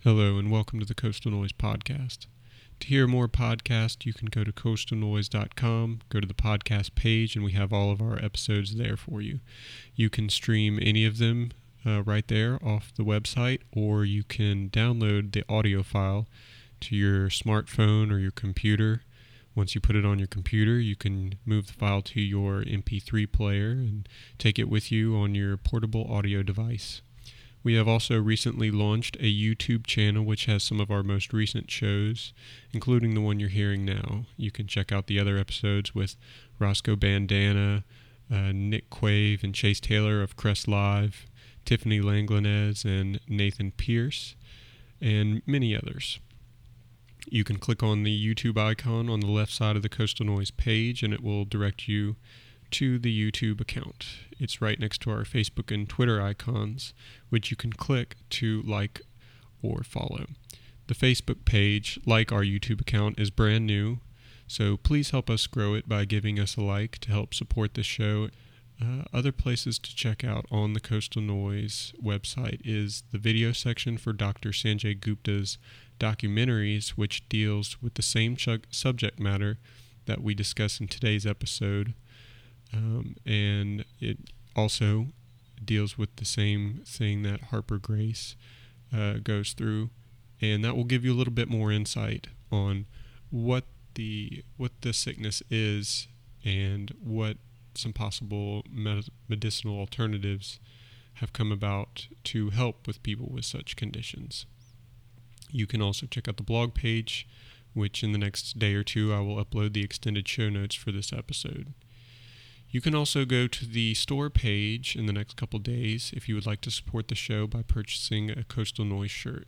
Hello and welcome to the Coastal Noise Podcast. To hear more podcasts, you can go to coastalnoise.com, go to the podcast page, and we have all of our episodes there for you. You can stream any of them right there off the website, or you can download the audio file to your smartphone or your computer. Once you put it on your computer, you can move the file to your MP3 player and take it with you on your portable audio device. We have also recently launched a YouTube channel which has some of our most recent shows, including the one you're hearing now. You can check out the other episodes with Roscoe Bandana, Nick Quave and Chase Taylor of Crest Live, Tiffany Langlanez and Nathan Pierce, and many others. You can click on the YouTube icon on the left side of the Coastal Noise page and it will direct you to the YouTube account. It's right next to our Facebook and Twitter icons, which you can click to like or follow. The Facebook page, like our YouTube account, is brand new, so please help us grow it by giving us a like to help support the show. Other places to check out on the Coastal Noise website is the video section for Dr. Sanjay Gupta's documentaries, which deals with the same subject matter that we discuss in today's episode. And it also deals with the same thing that Harper Grace goes through, and that will give you a little bit more insight on what the sickness is and what some possible medicinal alternatives have come about to help with people with such conditions. You can also check out the blog page, which in the next day or two I will upload the extended show notes for this episode. You can also go to the store page in the next couple days if you would like to support the show by purchasing a Coastal Noise shirt.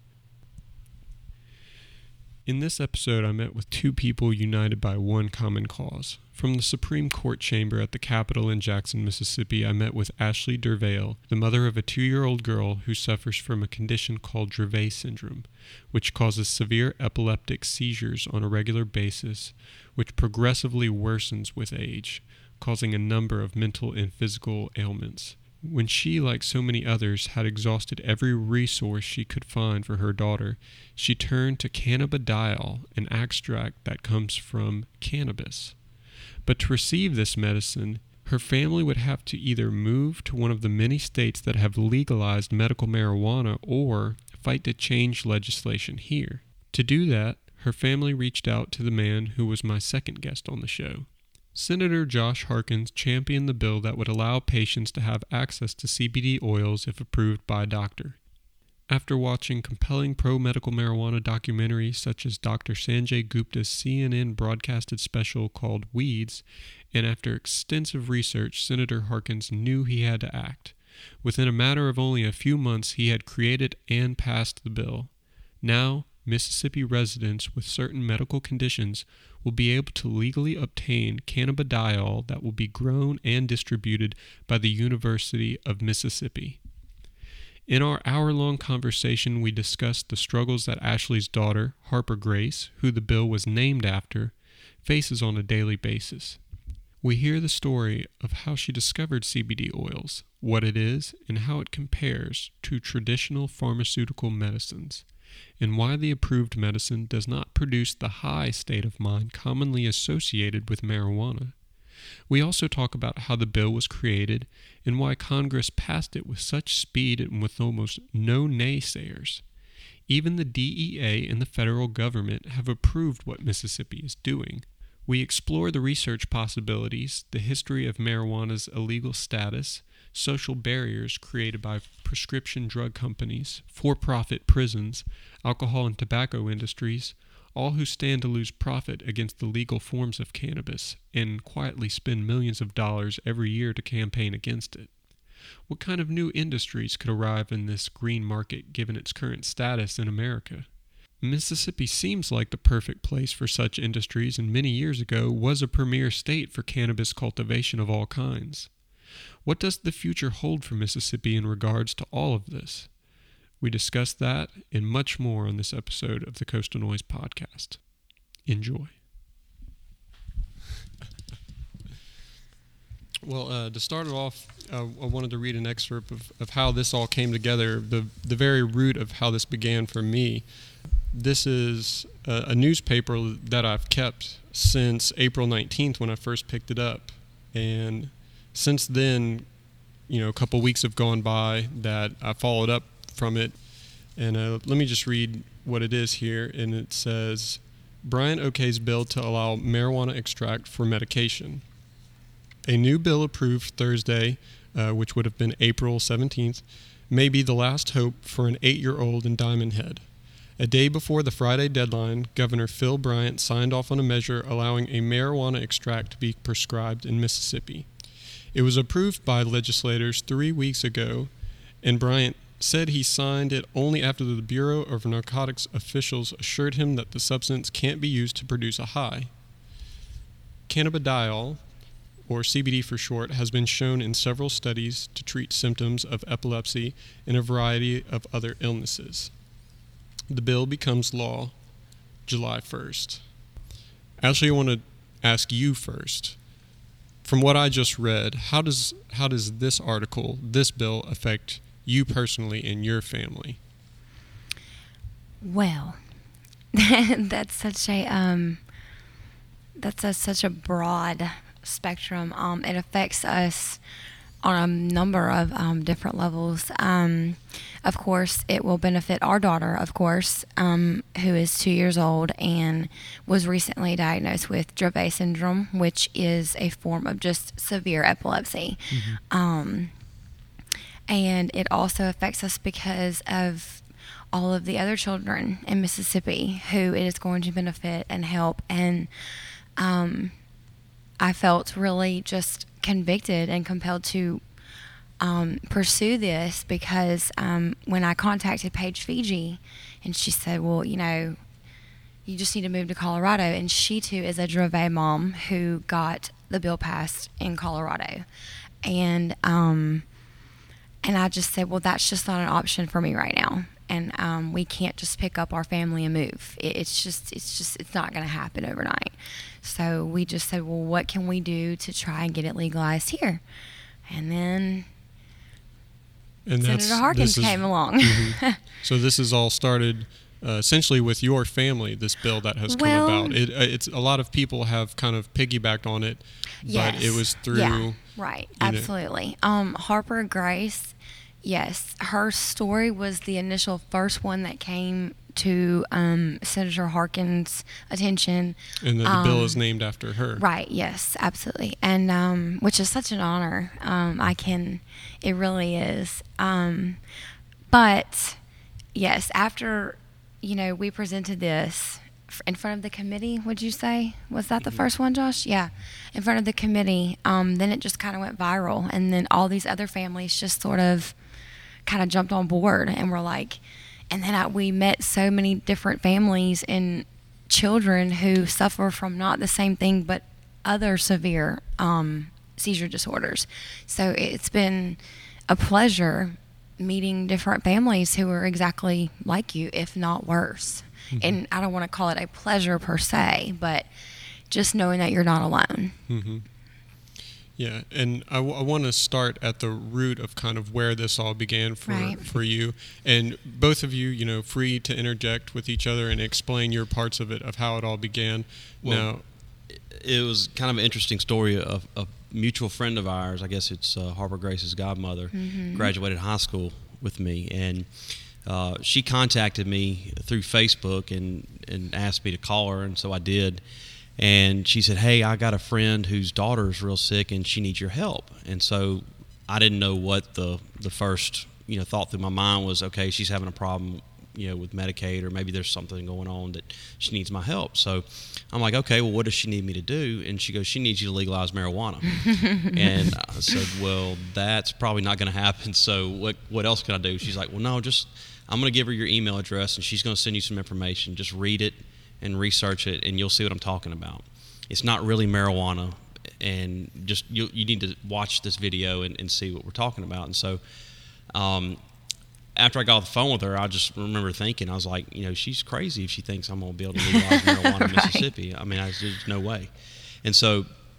In this episode, I met with two people united by one common cause. From the Supreme Court chamber at the Capitol in Jackson, Mississippi, I met with Ashley Dervale, the mother of a 2-year-old girl who suffers from a condition called Dravet syndrome, which causes severe epileptic seizures on a regular basis, which progressively worsens with age, causing a number of mental and physical ailments. When she, like so many others, had exhausted every resource she could find for her daughter, she turned to cannabidiol, an extract that comes from cannabis. But to receive this medicine, her family would have to either move to one of the many states that have legalized medical marijuana or fight to change legislation here. To do that, her family reached out to the man who was my second guest on the show. Senator Josh Harkins championed the bill that would allow patients to have access to CBD oils if approved by a doctor. After watching compelling pro-medical marijuana documentaries such as Dr. Sanjay Gupta's CNN broadcasted special called Weeds, and after extensive research, Senator Harkins knew he had to act. Within a matter of only a few months, he had created and passed the bill. Now, Mississippi residents with certain medical conditions will be able to legally obtain cannabidiol that will be grown and distributed by the University of Mississippi. In our hour-long conversation, we discussed the struggles that Ashley's daughter, Harper Grace, who the bill was named after, faces on a daily basis. We hear the story of how she discovered CBD oils, what it is, and how it compares to traditional pharmaceutical medicines, and why the approved medicine does not produce the high state of mind commonly associated with marijuana. We also talk about how the bill was created and why Congress passed it with such speed and with almost no naysayers. Even the DEA and the federal government have approved what Mississippi is doing. We explore the research possibilities, the history of marijuana's illegal status, social barriers created by prescription drug companies, for-profit prisons, alcohol and tobacco industries, all who stand to lose profit against the legal forms of cannabis and quietly spend millions of dollars every year to campaign against it. What kind of new industries could arrive in this green market given its current status in America? Mississippi seems like the perfect place for such industries and many years ago was a premier state for cannabis cultivation of all kinds. What does the future hold for Mississippi in regards to all of this? We discuss that and much more on this episode of the Coastal Noise Podcast. Enjoy. Well, to start it off, I wanted to read an excerpt of how this all came together, the very root of how this began for me. This is a newspaper that I've kept since April 19th when I first picked it up. And since then, a couple weeks have gone by that I followed up from it. And let me just read what it is here. And it says, Bryant okays bill to allow marijuana extract for medication. A new bill approved Thursday, which would have been April 17th, may be the last hope for an 8-year-old in Diamond Head. A day before the Friday deadline, Governor Phil Bryant signed off on a measure allowing a marijuana extract to be prescribed in Mississippi. It was approved by legislators 3 weeks ago, and Bryant said he signed it only after the Bureau of Narcotics officials assured him that the substance can't be used to produce a high. Cannabidiol, or CBD for short, has been shown in several studies to treat symptoms of epilepsy and a variety of other illnesses. The bill becomes law July 1st. Actually, I want to ask you first. From what I just read, how does this article, this bill, affect you personally and your family? Well, that's such a broad spectrum. It affects us on a number of different levels. Of course, it will benefit our daughter, of course, who is 2 years old and was recently diagnosed with Dravet syndrome, which is a form of just severe epilepsy. Mm-hmm. And it also affects us because of all of the other children in Mississippi who it is going to benefit and help. And I felt really just convicted and compelled to pursue this because when I contacted Paige Fiji, and she said, well, you just need to move to Colorado. And she, too, is a Dravet mom who got the bill passed in Colorado. And I just said, well, that's just not an option for me right now. And we can't just pick up our family and move. It's not going to happen overnight. So we just said, well, what can we do to try and get it legalized here? And then Senator Harkins came along. Mm-hmm. So this has all started essentially with your family, this bill that has come about. It's a lot of people have kind of piggybacked on it, yes, but it was through... Yeah, right, absolutely. Harper Grace, yes, her story was the initial first one that came to Senator Harkins' attention. And the bill is named after her. Right, yes, absolutely. And which is such an honor. It really is. But, yes, after, we presented this in front of the committee, would you say? Was that the first one, Josh? Yeah, in front of the committee. Then it just kind of went viral. And then all these other families just sort of kind of jumped on board and were like... And then we met so many different families and children who suffer from not the same thing, but other severe seizure disorders. So it's been a pleasure meeting different families who are exactly like you, if not worse. Mm-hmm. And I don't want to call it a pleasure per se, but just knowing that you're not alone. Mm-hmm. Yeah, and I want to start at the root of kind of where this all began for you. And both of you, free to interject with each other and explain your parts of it, of how it all began. Well, now, it was kind of an interesting story of a mutual friend of ours. I guess it's Harper Grace's godmother, mm-hmm. graduated high school with me. And she contacted me through Facebook and asked me to call her, and so I did. And she said, hey, I got a friend whose daughter's real sick and she needs your help. And so I didn't know what the first thought through my mind was. Okay, she's having a problem with Medicaid, or maybe there's something going on that she needs my help. So I'm like, okay, well, what does she need me to do? And she goes, she needs you to legalize marijuana. And I said, well, that's probably not going to happen. So what else can I do? She's like, well, no, I'm going to give her your email address and she's going to send you some information. Just read it and research it, and you'll see what I'm talking about. It's not really marijuana, and just you need to watch this video and see what we're talking about. And so after I got off the phone with her, I just remember thinking, I was like, she's crazy if she thinks I'm going to be able to legalize marijuana in Mississippi. I mean, there's no way. And so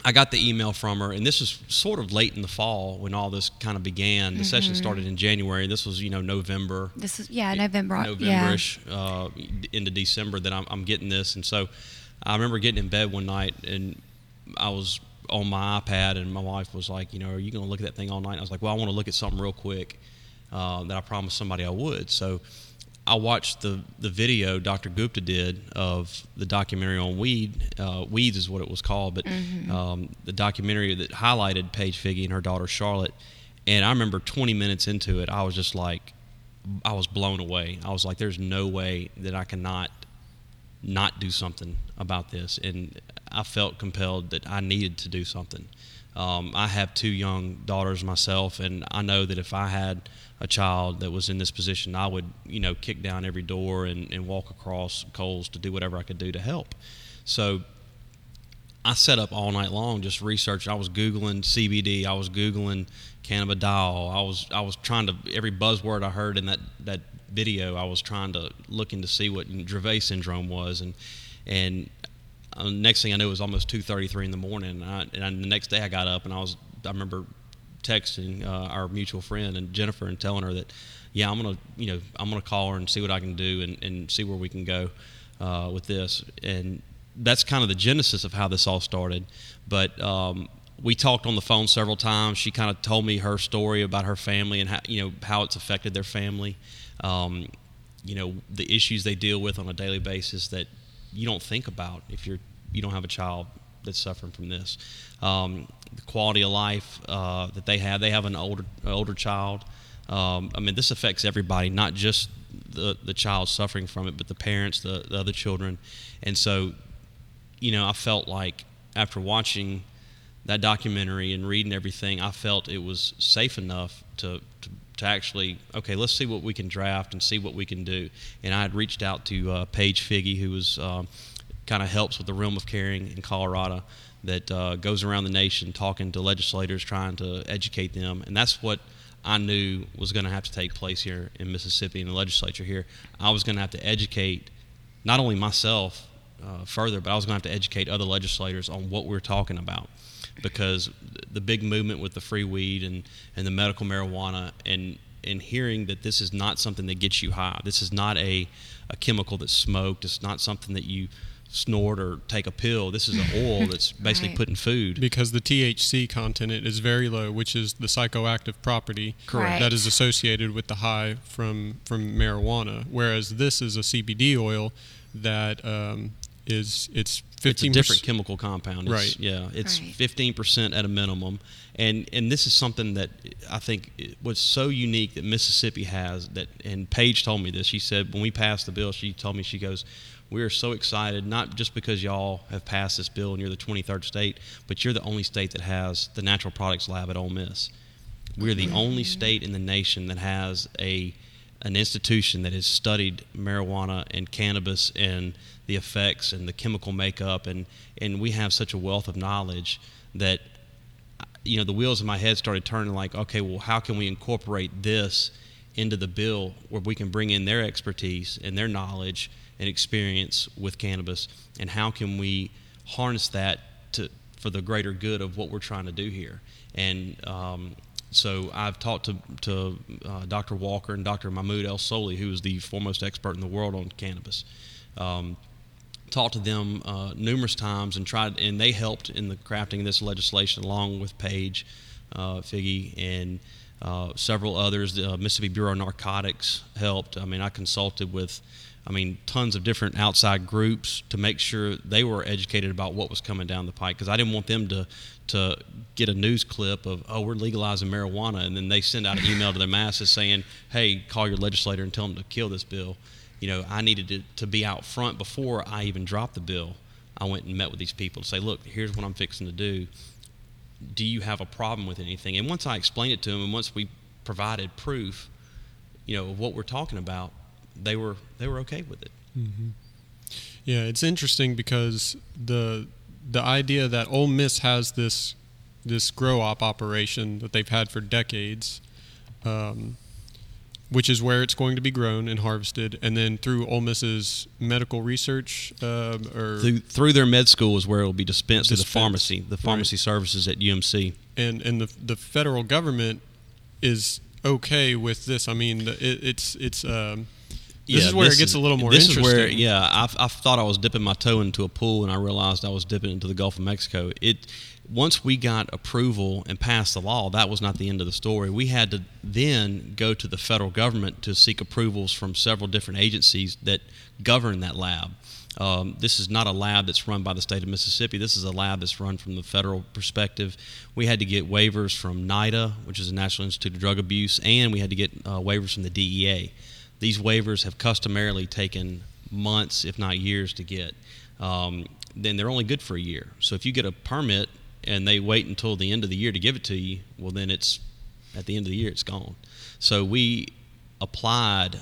I got the email from her, and this was sort of late in the fall when all this kind of began. The session started in January. This was, November. This is November. November-ish into December that I'm getting this. And so I remember getting in bed one night, and I was on my iPad, and my wife was like, are you going to look at that thing all night? And I was like, well, I want to look at something real quick that I promised somebody I would. So I watched the video Dr. Gupta did of the documentary on Weeds is what it was called, but the documentary that highlighted Paige Figi and her daughter Charlotte. And I remember 20 minutes into it, I was just like, I was blown away. I was like, there's no way that I cannot not do something about this. And I felt compelled that I needed to do something. I have 2 young daughters myself, and I know that if I had a child that was in this position, I would, kick down every door and walk across coals to do whatever I could do to help. So I set up all night long just researching. I was Googling CBD. I was Googling cannabidiol. I was trying to, every buzzword I heard in that video, I was trying to look into see what Dravet syndrome was. And next thing I knew, it was almost 2:33 in the morning. And the next day I got up, and I remember texting our mutual friend and Jennifer and telling her that, I'm gonna call her and see what I can do and see where we can go with this. And that's kind of the genesis of how this all started. But we talked on the phone several times. She kind of told me her story about her family and how it's affected their family. The issues they deal with on a daily basis that you don't think about if you don't have a child that's suffering from this. The quality of life that they have an older child. This affects everybody, not just the child suffering from it, but the parents, the other children. And so, I felt like after watching that documentary and reading everything, I felt it was safe enough to actually, okay, let's see what we can draft and see what we can do. And I had reached out to Paige Figi, who was kind of helps with the Realm of Caring in Colorado, that goes around the nation talking to legislators, trying to educate them. And that's what I knew was going to have to take place here in Mississippi in the legislature here. I was going to have to educate not only myself further, but I was going to have to educate other legislators on what we're talking about. Because the big movement with the free weed and the medical marijuana and hearing that this is not something that gets you high. This is not a chemical that's smoked. It's not something that you snort or take a pill. This is an oil that's basically put in food. Because the THC content is very low, which is the psychoactive property Correct. that is associated with the high from marijuana. Whereas this is a CBD oil that it's 15%. It's a different chemical compound. Right. Yeah, it's 15% at a minimum. And this is something that I think was so unique that Mississippi has, and Paige told me this. She said when we passed the bill, she told me, she goes, we are so excited, not just because y'all have passed this bill and you're the 23rd state, but you're the only state that has the Natural Products Lab at Ole Miss. We're the only state in the nation that has an institution that has studied marijuana and cannabis and the effects and the chemical makeup, and we have such a wealth of knowledge that the wheels in my head started turning like, okay, well, how can we incorporate this into the bill where we can bring in their expertise and their knowledge and experience with cannabis, and how can we harness that for the greater good of what we're trying to do here. And so I've talked to Dr. Walker and Dr. Mahmoud El Soli, who is the foremost expert in the world on cannabis. Talked to them numerous times and they helped in the crafting of this legislation along with Paige Figi and several others. The Mississippi Bureau of Narcotics helped. I consulted with tons of different outside groups to make sure they were educated about what was coming down the pike, because I didn't want them to get a news clip of, oh, we're legalizing marijuana, and then they send out an email to their masses saying, hey, call your legislator and tell them to kill this bill. I needed to be out front before I even dropped the bill. I went and met with these people to say, look, here's what I'm fixing to do. Do you have a problem with anything? And once I explained it to them, and once we provided proof, of what we're talking about, they were okay with it. Mm-hmm. Yeah, it's interesting because the idea that Ole Miss has this grow op operation that they've had for decades, which is where it's going to be grown and harvested, and then through Ole Miss's medical research, or through their med school is where it will be dispensed to the pharmacy right. services at UMC. And the federal government is okay with this. I mean, this is where it gets a little more interesting. This is where, I thought I was dipping my toe into a pool, and I realized I was dipping into the Gulf of Mexico. Once we got approval and passed the law, that was not the end of the story. We had to then go to the federal government to seek approvals from several different agencies that govern that lab. This is not a lab that's run by the state of Mississippi. This is a lab that's run from the federal perspective. We had to get waivers from NIDA, which is the National Institute of Drug Abuse, and we had to get waivers from the DEA. These waivers have customarily taken months, if not years, to get. Then they're only good for a year. So if you get a permit and they wait until the end of the year to give it to you, well, then it's at the end of the year, it's gone. So we applied,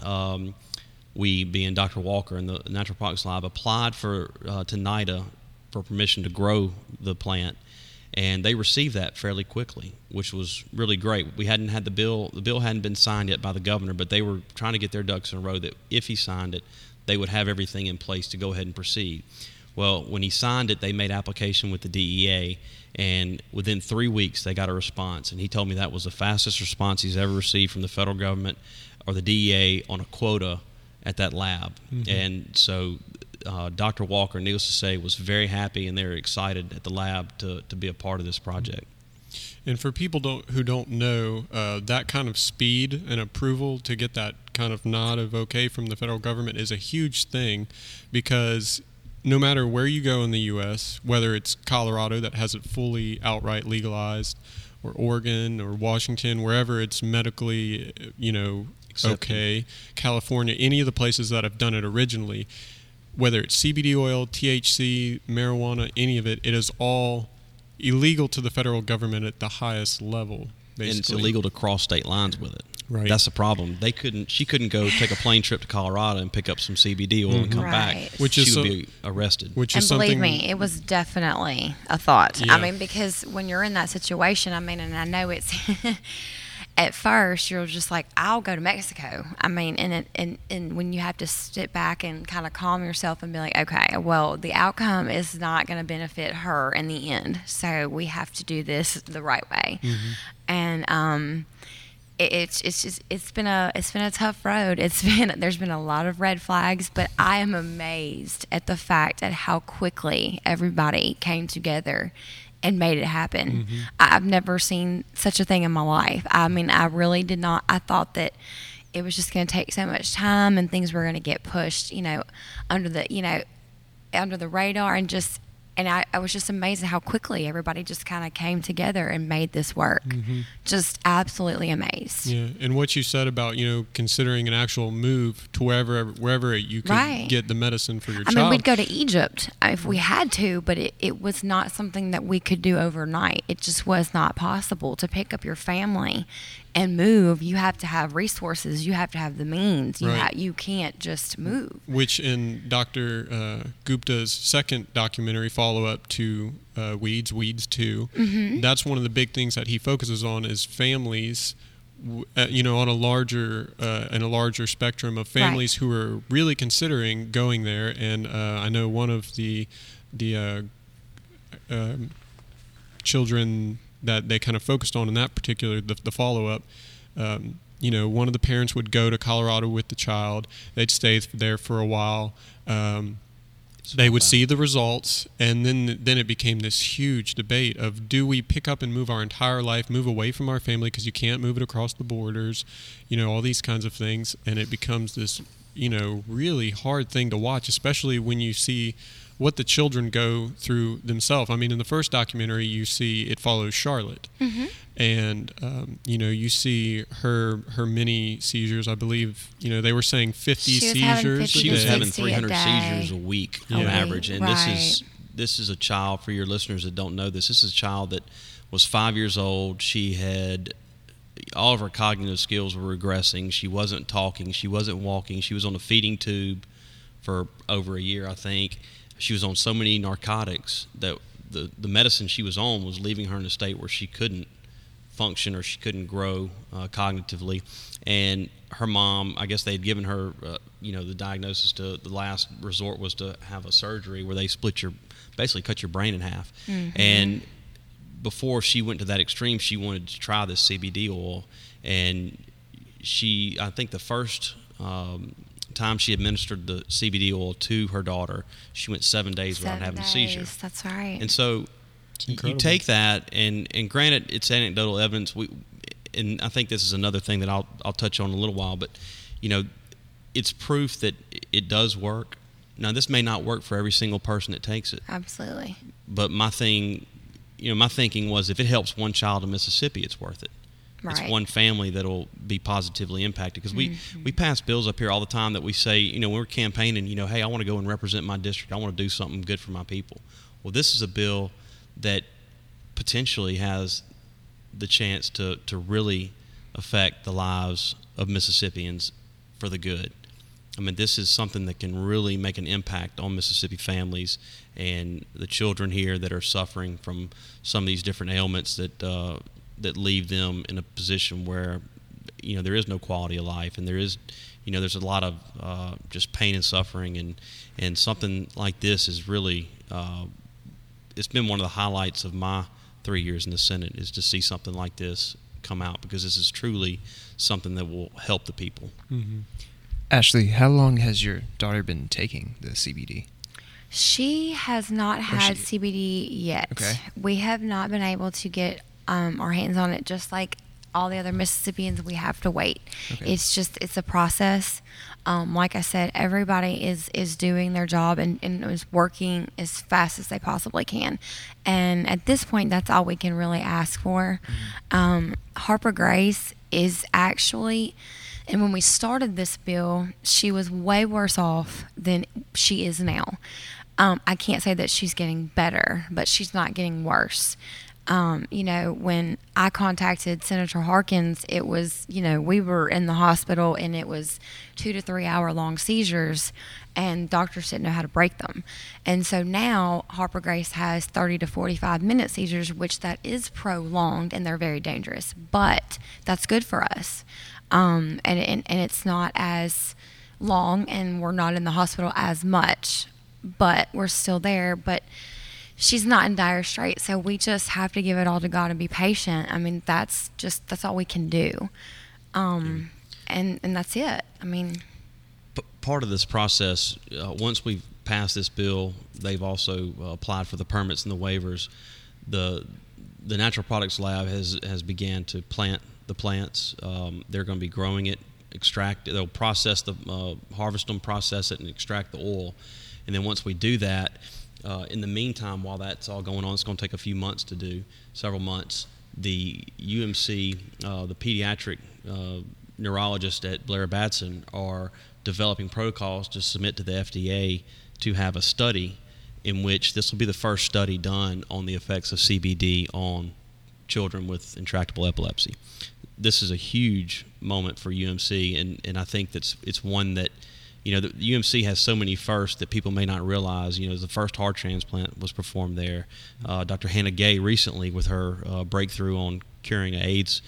we being Dr. Walker and the Natural Products Lab, applied to NIDA for permission to grow the plant, and they received that fairly quickly, which was really great. We hadn't had the bill hadn't been signed yet by the governor, but they were trying to get their ducks in a row that if he signed it, they would have everything in place to go ahead and proceed. Well, when he signed it, they made application with the DEA, and within 3 weeks they got a response, and he told me that was the fastest response he's ever received from the federal government or the DEA on a quota at that lab. Mm-hmm. And so Dr. Walker, needless to say, was very happy, and they're excited at the lab to be a part of this project. And for people who don't know, that kind of speed and approval to get that kind of nod of okay from the federal government is a huge thing, because no matter where you go in the U.S., whether it's Colorado that has it fully outright legalized, or Oregon or Washington, wherever it's medically, okay, California, any of the places that have done it originally, whether it's CBD oil, THC, marijuana, any of it, it is all illegal to the federal government at the highest level, basically. And it's illegal to cross state lines with it. Right. That's the problem. She couldn't go take a plane trip to Colorado and pick up some CBD oil and come back. She would be arrested. And believe me, it was definitely a thought. Yeah. I mean, because when you're in that situation, and I know it's at first you're just like, I'll go to Mexico. I mean, and when you have to sit back and kind of calm yourself and be like, okay, well, the outcome is not going to benefit her in the end, so we have to do this the right way. Mm-hmm. And it's been a tough road. There's been a lot of red flags, but I am amazed at the fact at how quickly everybody came together and made it happen. Mm-hmm. I've never seen such a thing in my life. I mean, I really did not. I thought that it was just going to take so much time and things were going to get pushed, under the radar, and I was just amazed at how quickly everybody just kind of came together and made this work. Mm-hmm. Just absolutely amazed. Yeah, and what you said about, considering an actual move to wherever you could get the medicine for your child. I mean, we'd go to Egypt if we had to, but it was not something that we could do overnight. It just was not possible to pick up your family and move. You have to have resources. You have to have the means. You can't just move. Which in Dr. Gupta's second documentary follow-up to Weeds 2, mm-hmm. that's one of the big things that he focuses on is families, on a larger spectrum of families who are really considering going there. And I know one of the children that they kind of focused on in that particular, the follow-up, one of the parents would go to Colorado with the child. They'd stay there for a while. They would see the results, and then it became this huge debate of, do we pick up and move our entire life, move away from our family because you can't move it across the borders, all these kinds of things. And it becomes this, really hard thing to watch, especially when you see what the children go through themselves. I mean, in the first documentary, you see it follows Charlotte, mm-hmm. and you see her many seizures. I believe they were saying 50 seizures. She was having 300 seizures a week on average, and this is a child, for your listeners that don't know this. This is a child that was 5 years old. She had all of her cognitive skills were regressing. She wasn't talking. She wasn't walking. She was on a feeding tube for over a year, I think. She was on so many narcotics that the medicine she was on was leaving her in a state where she couldn't function or she couldn't grow cognitively. And her mom, I guess they had given her, the diagnosis to the last resort was to have a surgery where they basically cut your brain in half. Mm-hmm. And before she went to that extreme, she wanted to try this CBD oil. And I think the first time she administered the CBD oil to her daughter, she went 7 days without having a seizure. That's right. And so you take that, and granted, it's anecdotal evidence. And I think this is another thing that I'll touch on in a little while, but it's proof that it does work. Now, this may not work for every single person that takes it. Absolutely. But my thinking was, if it helps one child in Mississippi, it's worth it. Right. It's one family that'll be positively impacted. Because we pass bills up here all the time that we say, when we're campaigning, hey, I want to go and represent my district. I want to do something good for my people. Well, this is a bill that potentially has the chance to really affect the lives of Mississippians for the good. I mean, this is something that can really make an impact on Mississippi families and the children here that are suffering from some of these different ailments that leave them in a position where there is no quality of life, and there is there's a lot of just pain and suffering, and something like this is really it's been one of the highlights of my 3 years in the Senate, is to see something like this come out, because this is truly something that will help the people. Mm-hmm. Ashley, how long has your daughter been taking the CBD? She has not had CBD yet. Okay. We have not been able to get our hands on it, just like all the other Mississippians. We have to wait. Okay. It's a process. Like I said, everybody is doing their job and is working as fast as they possibly can. And at this point, that's all we can really ask for. Mm-hmm. Harper Grace is actually, and when we started this bill, she was way worse off than she is now. I can't say that she's getting better, but she's not getting worse. When I contacted Senator Harkins, it was, we were in the hospital and it was 2 to 3 hour long seizures, and doctors didn't know how to break them. And so now Harper Grace has 30 to 45 minute seizures, which that is prolonged and they're very dangerous, but that's good for us. And it's not as long, and we're not in the hospital as much, but we're still there. But she's not in dire straits, so we just have to give it all to God and be patient. I mean, that's all we can do. And that's it. I mean, part of this process, once we've passed this bill, they've also applied for the permits and the waivers. The Natural Products Lab has began to plant the plants. They're going to be growing it, extract it. They'll process harvest them, process it, and extract the oil. And then once we do that, in the meantime, while that's all going on, it's going to take a few months to do, several months. The UMC, the pediatric neurologist at Blair Batson, are developing protocols to submit to the FDA to have a study in which this will be the first study done on the effects of CBD on children with intractable epilepsy. This is a huge moment for UMC, and I think it's one that, the UMC has so many firsts that people may not realize. The first heart transplant was performed there. Dr. Hannah Gay recently, with her breakthrough on curing an AIDS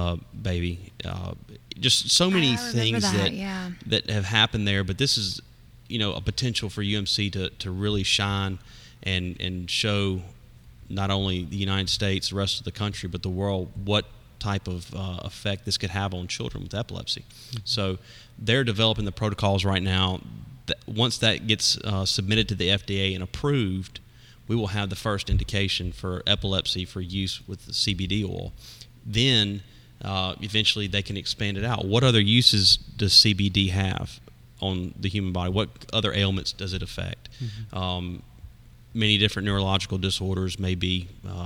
baby. Just so many things that have happened there. But this is, a potential for UMC to really shine and show not only the United States, the rest of the country, but the world, what type of effect this could have on children with epilepsy. Mm-hmm. So they're developing the protocols right now. Once that gets submitted to the FDA and approved, we will have the first indication for epilepsy for use with the CBD oil. Then eventually they can expand it out. What other uses does CBD have on the human body? What other ailments does it affect? Mm-hmm. Many different neurological disorders may be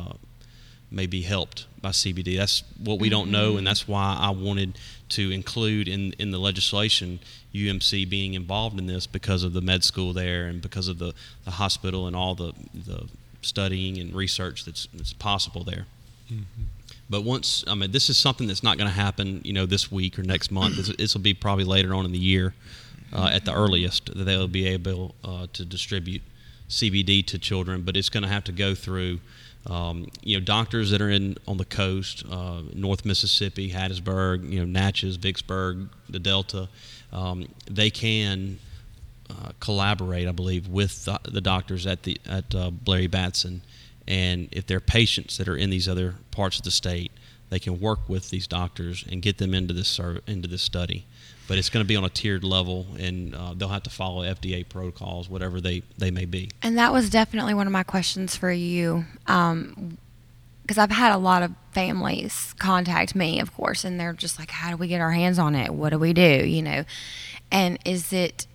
helped by CBD. That's what we don't know, and that's why I wanted to include in the legislation UMC being involved in this, because of the med school there and because of the hospital and all the studying and research that's possible there. Mm-hmm. But this is something that's not going to happen, this week or next month. This will be probably later on in the year, at the earliest, that they'll be able to distribute CBD to children. But it's going to have to go through Doctors that are on the coast, North Mississippi, Hattiesburg, Natchez, Vicksburg, the Delta, they can collaborate, I believe, with the doctors at Blairy Batson, and if there are patients that are in these other parts of the state, they can work with these doctors and get them into this study. But it's going to be on a tiered level, and they'll have to follow FDA protocols, whatever they may be. And that was definitely one of my questions for you, because I've had a lot of families contact me, of course, and they're just like, how do we get our hands on it? What do we do? And is it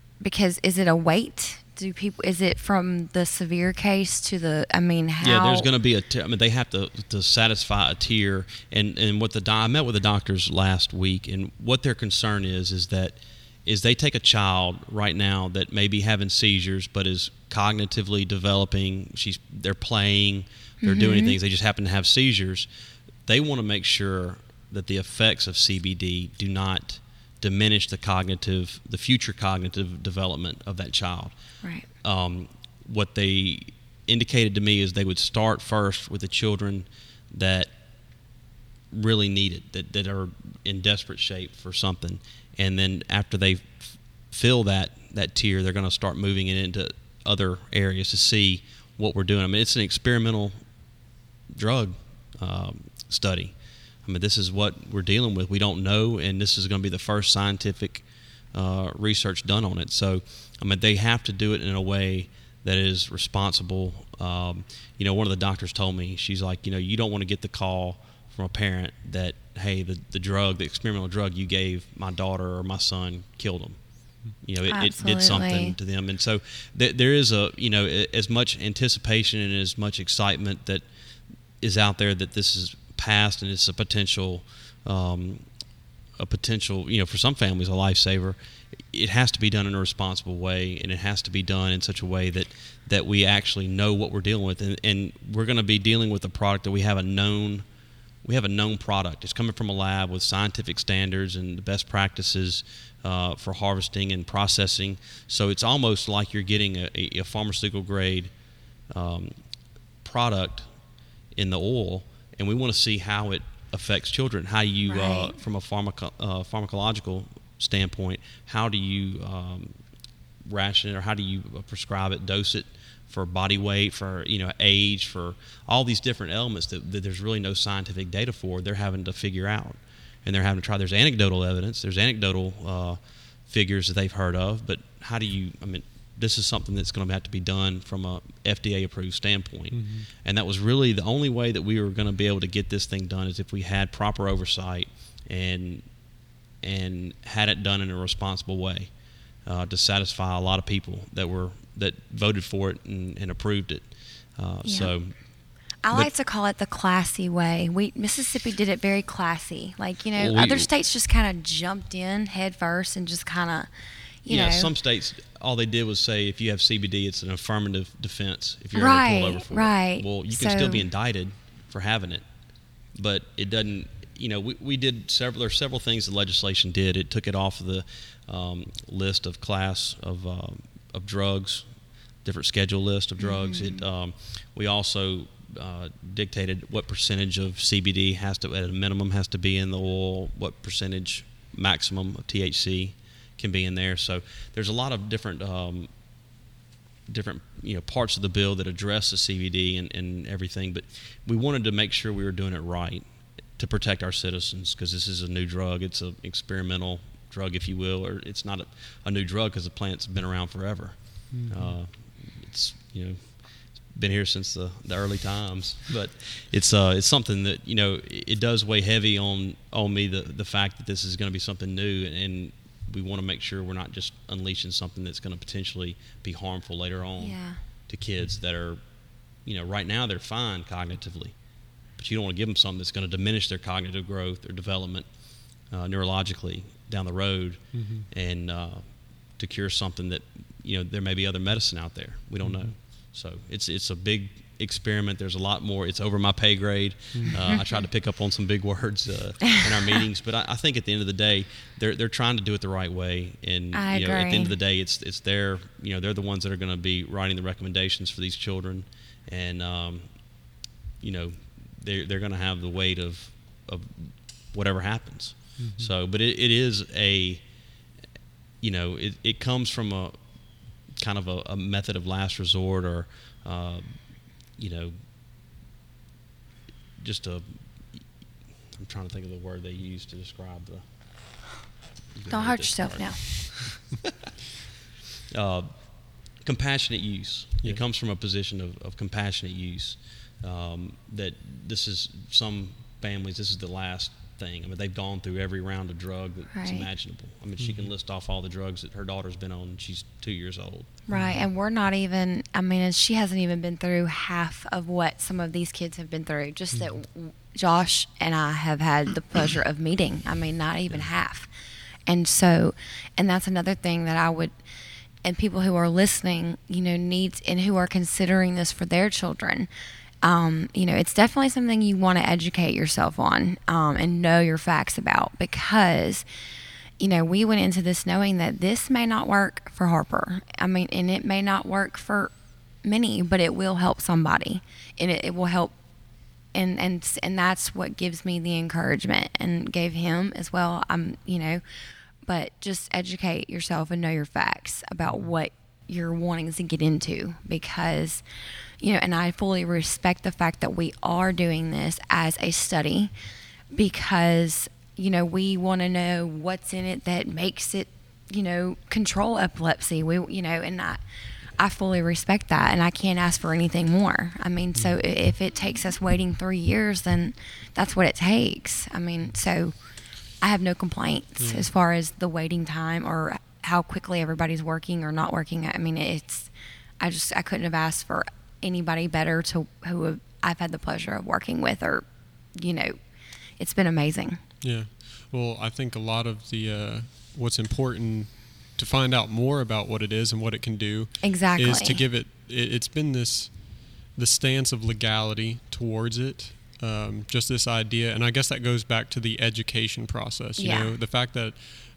a weight? Is it from the severe case to the, how? Yeah, there's going to be they have to satisfy a tier, and I met with the doctors last week, and what their concern is that they take a child right now that may be having seizures but is cognitively developing, they're playing, they're doing things, they just happen to have seizures. They want to make sure that the effects of CBD do not diminish the future cognitive development of that child. Right. What they indicated to me is they would start first with the children that really need it, that are in desperate shape for something, and then after they fill that tier, they're going to start moving it into other areas to see what we're doing. It's an experimental drug study. This is what we're dealing with. We don't know, and this is going to be the first scientific research done on it. So, they have to do it in a way that is responsible. One of the doctors told me, she's like, you don't want to get the call from a parent that, hey, the experimental drug you gave my daughter or my son killed them. It did something to them. And so there is as much anticipation and as much excitement that is out there that this is past and it's a potential, for some families, a lifesaver. It has to be done in a responsible way, and it has to be done in such a way that we actually know what we're dealing with, and we're going to be dealing with a product that we have a known product. It's coming from a lab with scientific standards and the best practices for harvesting and processing. So it's almost like you're getting a pharmaceutical grade product in the oil, and we want to see how it affects children. How you, from a pharmacological standpoint, how do you ration it, or how do you prescribe it, dose it for body weight, for age, for all these different elements that there's really no scientific data for. They're having to figure out, and they're having to try. There's anecdotal evidence, there's anecdotal figures that they've heard of, but how do you? This is something that's going to have to be done from a FDA approved standpoint, and that was really the only way that we were going to be able to get this thing done, is if we had proper oversight and had it done in a responsible way to satisfy a lot of people that voted for it and approved it. So I like to call it the classy way. Mississippi did it very classy. Other states just kind of jumped in head first and just kind of, some states, all they did was say, if you have CBD, it's an affirmative defense if you're ever pulled over for it. Well, you can still be indicted for having it, but it doesn't. We did several things the legislation did. It took it off of the list of class of drugs, different schedule list of drugs. We also dictated what percentage of CBD at a minimum has to be in the oil, what percentage maximum of THC can be in there. So there's a lot of different parts of the bill that address the CBD and everything, but we wanted to make sure we were doing it right to protect our citizens, because this is a new drug. It's an experimental drug, if you will, or it's not a new drug because the plant's been around forever. It's been here since the early times, but it's something that it does weigh heavy on me, the fact that this is going to be something new, and we want to make sure we're not just unleashing something that's going to potentially be harmful later on to kids that are, right now they're fine cognitively, but you don't want to give them something that's going to diminish their cognitive growth or development neurologically down the road, and to cure something that there may be other medicine out there. We don't know. So it's a big experiment. There's a lot more. It's over my pay grade. I tried to pick up on some big words in our meetings, but I think at the end of the day, they're trying to do it the right way. And I agree. At the end of the day, it's their they're the ones that are going to be writing the recommendations for these children, and they're going to have the weight of whatever happens. Mm-hmm. So, but it is it comes from a kind of a method of last resort, or just I'm trying to think of the word they use to describe the. Don't hurt yourself now. Compassionate use. Yeah. It comes from a position of compassionate use. That this is some families. This is the last thing. I mean, they've gone through every round of drug that's Right. imaginable. I mean, she can list off all the drugs that her daughter's been on. She's 2 years old. Right, and we're not even, I mean, and she hasn't even been through half of what some of these kids have been through, just that Josh and I have had the pleasure of meeting. I mean, not even half. And so, and that's another thing that I would, and people who are listening, need, and who are considering this for their children, it's definitely something you want to educate yourself on, and know your facts about, because we went into this knowing that this may not work for Harper. I mean, and it may not work for many, but it will help somebody, and it will help. And that's what gives me the encouragement, and gave him as well. But just educate yourself and know your facts about what you're wanting to get into, because, and I fully respect the fact that we are doing this as a study, because we want to know what's in it that makes it, control epilepsy. And I fully respect that, and I can't ask for anything more. I mean, so if it takes us waiting 3 years, then that's what it takes. I mean, so I have no complaints as far as the waiting time or how quickly everybody's working or not working. I mean, I couldn't have asked for anybody better who I've had the pleasure of working with, or, it's been amazing. Yeah. Well, I think a lot of the what's important to find out more about what it is and what it can do Exactly. is to give it's been the stance of legality towards it. Just this idea, and I guess that goes back to the education process. The fact that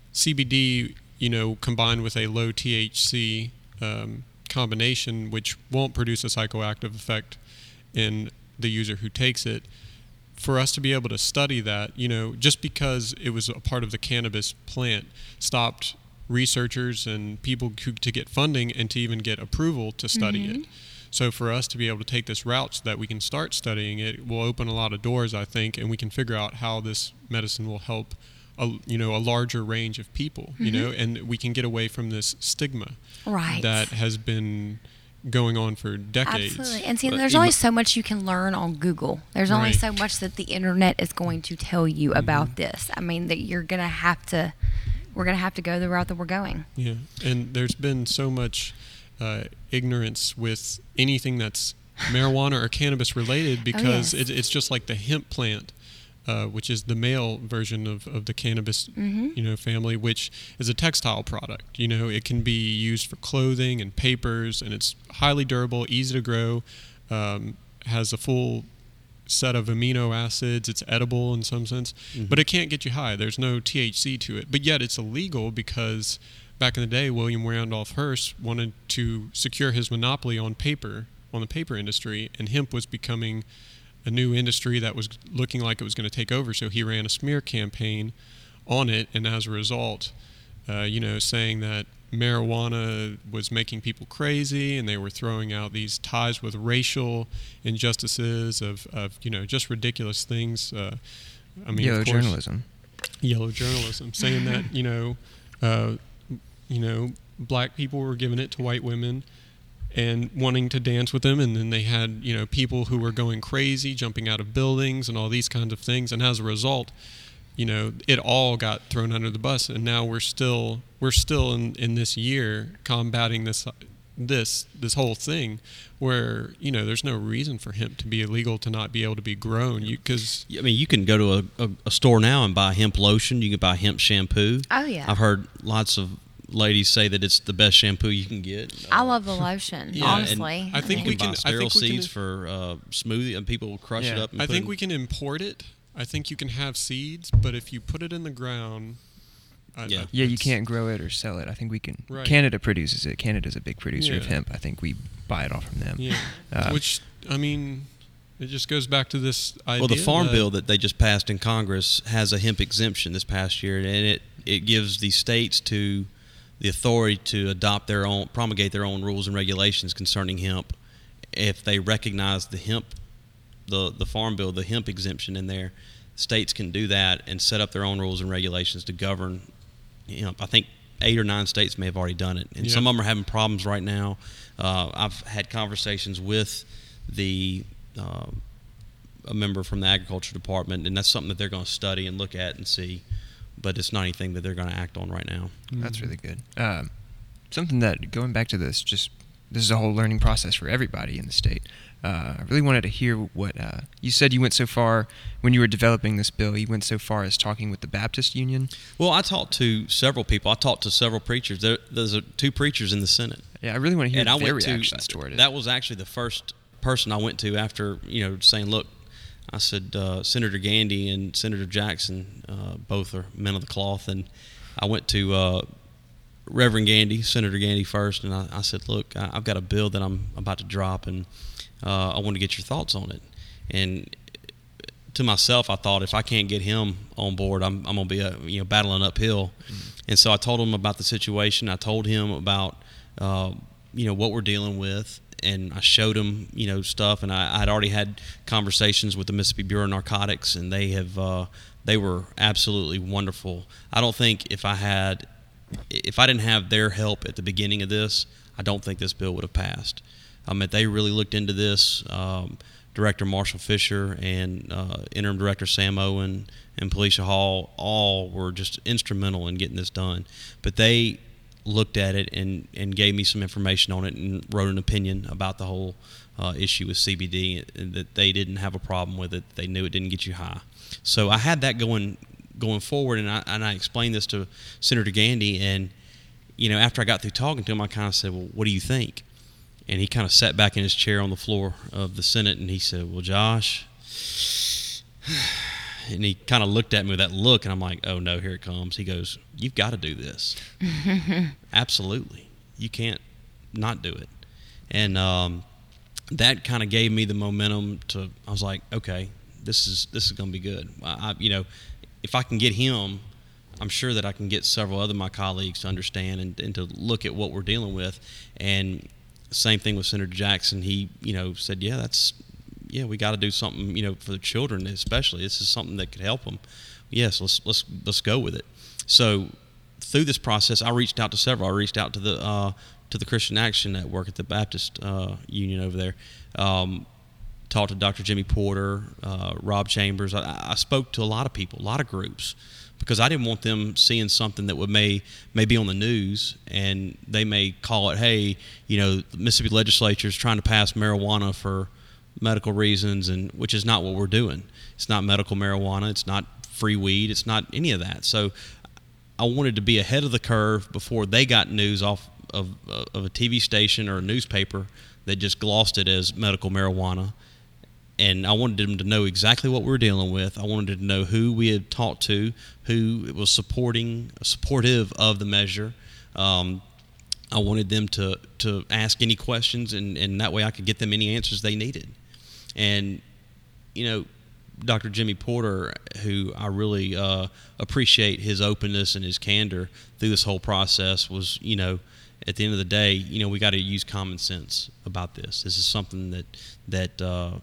CBD, combined with a low THC combination, which won't produce a psychoactive effect in the user who takes it, for us to be able to study that, just because it was a part of the cannabis plant, stopped researchers and people to get funding and to even get approval to study it. So for us to be able to take this route so that we can start studying it will open a lot of doors, I think, and we can figure out how this medicine will help a larger range of people, and we can get away from this stigma that has been going on for decades. Absolutely. And see, there's only so much you can learn on Google. There's only Right. so much that the internet is going to tell you about this. I mean, that we're going to have to go the route that we're going. Yeah, and there's been so much ignorance with anything that's marijuana or cannabis related, because yes. it's just like the hemp plant, which is the male version of the cannabis, family, which is a textile product. It can be used for clothing and papers, and it's highly durable, easy to grow, has a full set of amino acids. It's edible in some sense, but it can't get you high. There's no THC to it, but yet it's illegal because back in the day, William Randolph Hearst wanted to secure his monopoly on the paper industry, and hemp was becoming a new industry that was looking like it was going to take over. So he ran a smear campaign on it, and as a result, saying that marijuana was making people crazy, and they were throwing out these ties with racial injustices of just ridiculous things. Yellow journalism. Yellow journalism, saying that black people were giving it to white women and wanting to dance with them, and then they had people who were going crazy, jumping out of buildings and all these kinds of things, and as a result, it all got thrown under the bus, and now we're still in this year combating this whole thing where there's no reason for hemp to be illegal, to not be able to be grown, because you can go to a store now and buy hemp lotion. You can buy hemp shampoo. Oh yeah. I've heard lots of ladies say that it's the best shampoo you can get. I love the lotion, honestly. I think you can buy sterile seeds for smoothie, and people will crush it up. And I think we can import it. I think you can have seeds, but if you put it in the ground, you can't grow it or sell it. I think we can. Right. Canada produces it. Canada's a big producer of hemp. I think we buy it all from them. Yeah. Which, It just goes back to this idea. Well, the farm bill that they just passed in Congress has a hemp exemption this past year, and it gives the states the authority to adopt their own, promulgate their own rules and regulations concerning hemp if they recognize the hemp, the farm bill, the hemp exemption in there. States can do that and set up their own rules and regulations to govern hemp. I think 8 or 9 states may have already done it, and some of them are having problems right now. I've had conversations with a member from the agriculture department, and that's something that they're going to study and look at and see, but it's not anything that they're going to act on right now. That's really good. Something that, going back to this is a whole learning process for everybody in the state. I really wanted to hear what you said. You went so far when you were developing this bill. You went so far as talking with the Baptist Union. Well, I talked to several people. I talked to several preachers. There's 2 preachers in the Senate. Yeah, I really want to hear and their reactions toward it. That was actually the first person I went to after, saying, look, I said, Senator Gandy and Senator Jackson, both are men of the cloth, and I went to Reverend Gandy, Senator Gandy first, and I said, look, I've got a bill that I'm about to drop, and I want to get your thoughts on it. And to myself, I thought, if I can't get him on board, I'm going to be battling uphill. And so I told him about the situation. I told him about what we're dealing with, and I showed him stuff. And I'd already had conversations with the Mississippi Bureau of Narcotics, and they were absolutely wonderful. I don't think if I didn't have their help at the beginning of this, I don't think this bill would have passed. They really looked into this. Director Marshall Fisher and Interim Director Sam Owen and Felicia Hall all were just instrumental in getting this done. But they looked at it and gave me some information on it and wrote an opinion about the whole issue with CBD, and that they didn't have a problem with it. They knew it didn't get you high. So I had that going forward, and I explained this to Senator Gandy, and after I got through talking to him, I kind of said, well, what do you think? And he kind of sat back in his chair on the floor of the Senate, and he said, well, Josh, and he kind of looked at me with that look, and I'm like, oh, no, here it comes. He goes, you've got to do this. Absolutely. You can't not do it. And that kind of gave me the momentum I was like, okay, this is going to be good. If I can get him, I'm sure that I can get several other of my colleagues to understand and to look at what we're dealing with. And same thing with Senator Jackson. He, said, we got to do something, for the children especially. This is something that could help them. Yes, let's go with it. So through this process, I reached out to several. I reached out to the Christian Action Network at the Baptist Union over there. Talked to Dr. Jimmy Porter, Rob Chambers. I spoke to a lot of people, a lot of groups, because I didn't want them seeing something that may be on the news, and they may call it, hey, the Mississippi legislature is trying to pass marijuana for medical reasons, and which is not what we're doing. It's not medical marijuana. It's not free weed. It's not any of that. So I wanted to be ahead of the curve before they got news off of a TV station or a newspaper that just glossed it as medical marijuana. And I wanted them to know exactly what we were dealing with. I wanted to know who we had talked to, who was supportive of the measure. I wanted them to ask any questions, and that way I could get them any answers they needed. And, Dr. Jimmy Porter, who I really appreciate his openness and his candor through this whole process, was, at the end of the day, we got to use common sense about this. This is something that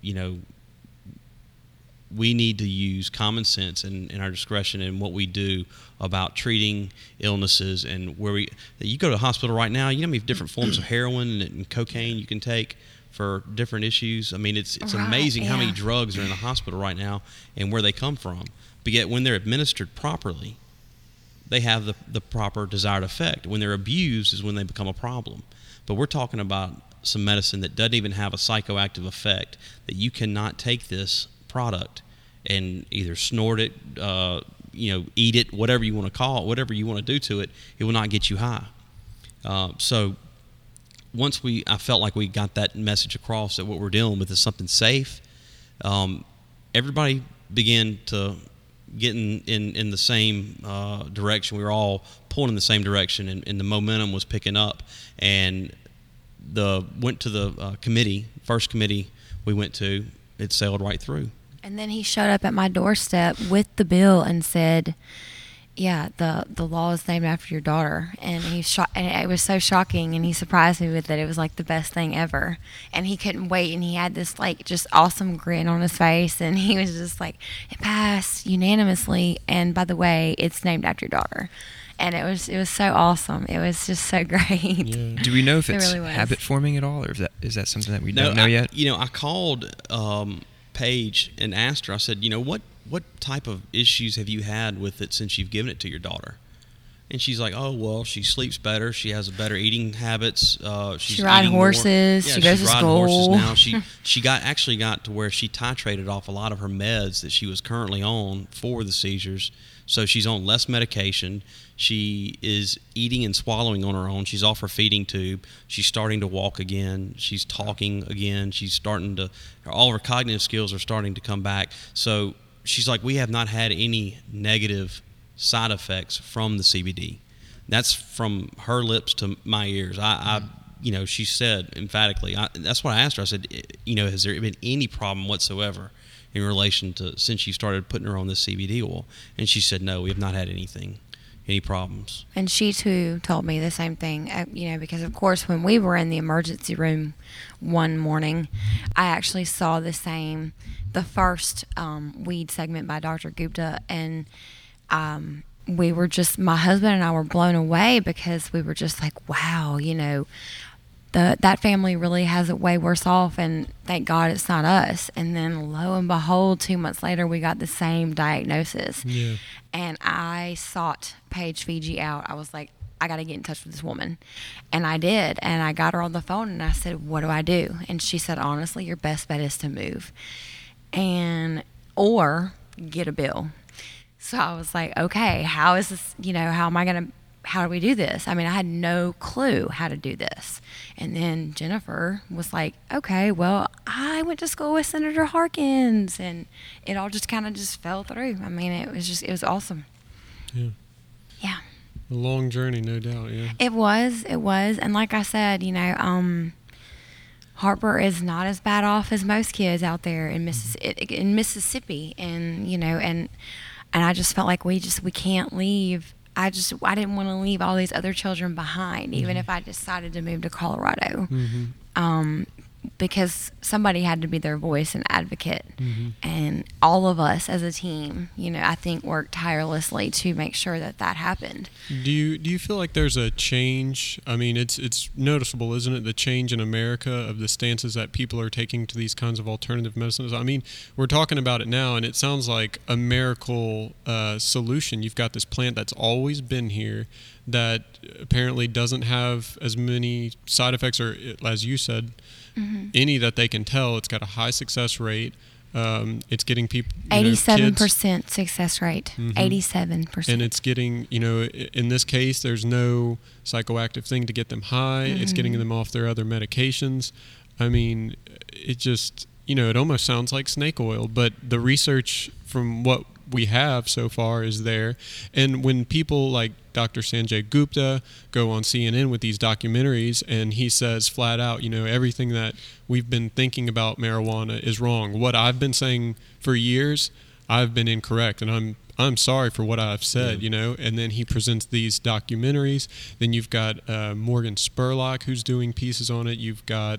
we need to use common sense and our discretion in what we do about treating illnesses. And you go to the hospital right now, how many different forms of heroin and cocaine you can take for different issues. I mean, it's amazing how many drugs are in the hospital right now and where they come from. But yet when they're administered properly, they have the proper desired effect. When they're abused is when they become a problem. But we're talking about some medicine that doesn't even have a psychoactive effect, that you cannot take this product and either snort it, eat it, whatever you want to call it, whatever you want to do to it, it will not get you high. So once I felt like we got that message across that what we're dealing with is something safe, everybody began to get in the same direction. We were all pulling in the same direction, and the momentum was picking up. And went to the committee, first committee we went to, it sailed right through. And then he showed up at my doorstep with the bill and said, "Yeah, the law is named after your daughter." And and it was so shocking, and he surprised me with it. It was like the best thing ever, and he couldn't wait, and he had this like just awesome grin on his face, and he was just like, "It passed unanimously, and by the way, it's named after your daughter." And it was so awesome. It was just so great. Yeah. Do we know if it's really was. habit forming at all, or is that something that we don't know yet? I called Paige and asked her. I said, what type of issues have you had with it since you've given it to your daughter? And she's like, oh, well, she sleeps better. She has better eating habits. She's she rides horses. Yeah, she goes to riding school. Horses now. She got to where she titrated off a lot of her meds that she was currently on for the seizures. So she's on less medication. She is eating and swallowing on her own. She's off her feeding tube. She's starting to walk again. She's talking again. She's starting to, all her cognitive skills are starting to come back. So she's like, we have not had any negative side effects from the CBD. That's from her lips to my ears. She said emphatically, that's what I asked her. I said, has there been any problem whatsoever in relation to since you started putting her on this CBD oil? And she said, no, we have not had any problems. And she too told me the same thing, because of course when we were in the emergency room one morning, I actually saw the first weed segment by Dr. Gupta, and we were just, my husband and I were blown away because we were just like, wow, that family really has it way worse off, and thank God it's not us. And then lo and behold, 2 months later, we got the same diagnosis. Yeah. And I sought Paige Fiji out. I was like, I got to get in touch with this woman. And I did. And I got her on the phone and I said, what do I do? And she said, honestly, your best bet is to move or get a bill. So I was like, okay, how is this, how do we do this? I mean, I had no clue how to do this. And then Jennifer was like, okay, well, I went to school with Senator Harkins, and it all just kind of just fell through. I mean, it was awesome. Yeah. Yeah. A long journey, no doubt, yeah. It was. And like I said, Harper is not as bad off as most kids out there in Mississippi. And, and I just felt like we can't leave. I didn't want to leave all these other children behind, even if I decided to move to Colorado, because somebody had to be their voice and advocate. And all of us as a team, I think worked tirelessly to make sure that happened. Do you feel like there's a change? I mean, it's noticeable, isn't it, the change in America of the stances that people are taking to these kinds of alternative medicines? I mean, we're talking about it now, and it sounds like a miracle solution. You've got this plant that's always been here that apparently doesn't have as many side effects, or as you said, any that they can tell. It's got a high success rate. It's getting people 87% success rate. 87%. And it's getting, in this case, there's no psychoactive thing to get them high. It's getting them off their other medications. I mean, it just, it almost sounds like snake oil, but the research from what we have so far is there. And when people like Dr. Sanjay Gupta go on CNN with these documentaries, and he says flat out, everything that we've been thinking about marijuana is wrong. What I've been saying for years, I've been incorrect, and I'm sorry for what I've said, And then he presents these documentaries. Then you've got Morgan Spurlock, who's doing pieces on it. You've got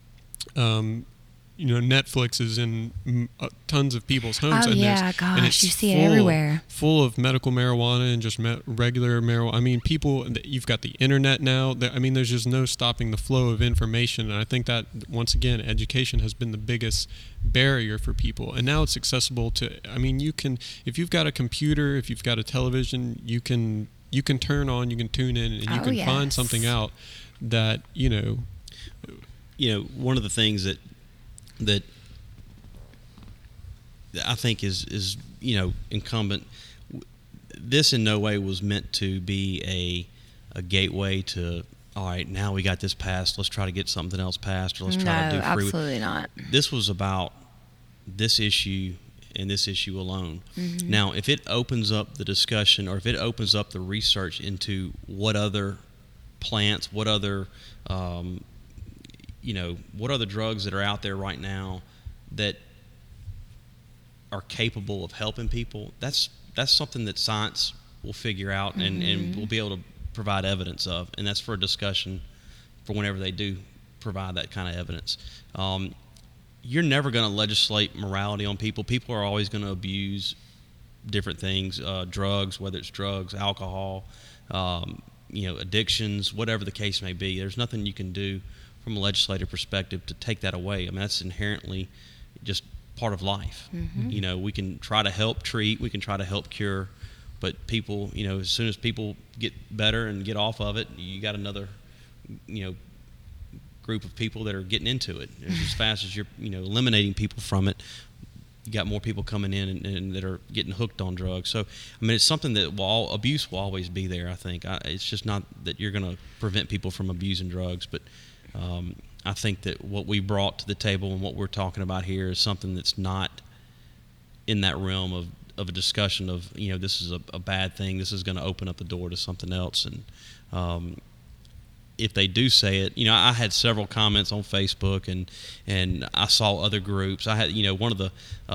Netflix is in tons of people's homes. Oh, and yeah, gosh, and you see it everywhere. Full of medical marijuana and just regular marijuana. I mean, you've got the internet now. I mean, there's just no stopping the flow of information. And I think that, once again, education has been the biggest barrier for people. And now it's accessible to, if you've got a computer, if you've got a television, you can turn on, you can tune in, and you can find something out that, one of the things that I think is incumbent. This in no way was meant to be a gateway to, all right, now we got this passed, let's try to get something else passed, or let's try to do free. Absolutely not. This was about this issue and this issue alone. Now, if it opens up the discussion, or if it opens up the research into what other plants, what other what other drugs that are out there right now that are capable of helping people, that's something that science will figure out and will be able to provide evidence of, and that's for a discussion for whenever they do provide that kind of evidence. You're never going to legislate morality on people. People are always going to abuse different things, drugs, whether it's drugs, alcohol, addictions, whatever the case may be. There's nothing you can do from a legislative perspective to take that away. I mean, that's inherently just part of life. We can try to help treat, we can try to help cure, but people, as soon as people get better and get off of it, you got another, group of people that are getting into it. As fast as you're, eliminating people from it, you got more people coming in and that are getting hooked on drugs. So, I mean, it's something that abuse will always be there, I think. It's just not that you're going to prevent people from abusing drugs, but I think that what we brought to the table and what we're talking about here is something that's not in that realm of a discussion of, this is a bad thing, this is going to open up the door to something else. And if they do say it, I had several comments on Facebook, and I saw other groups. I had, one of the,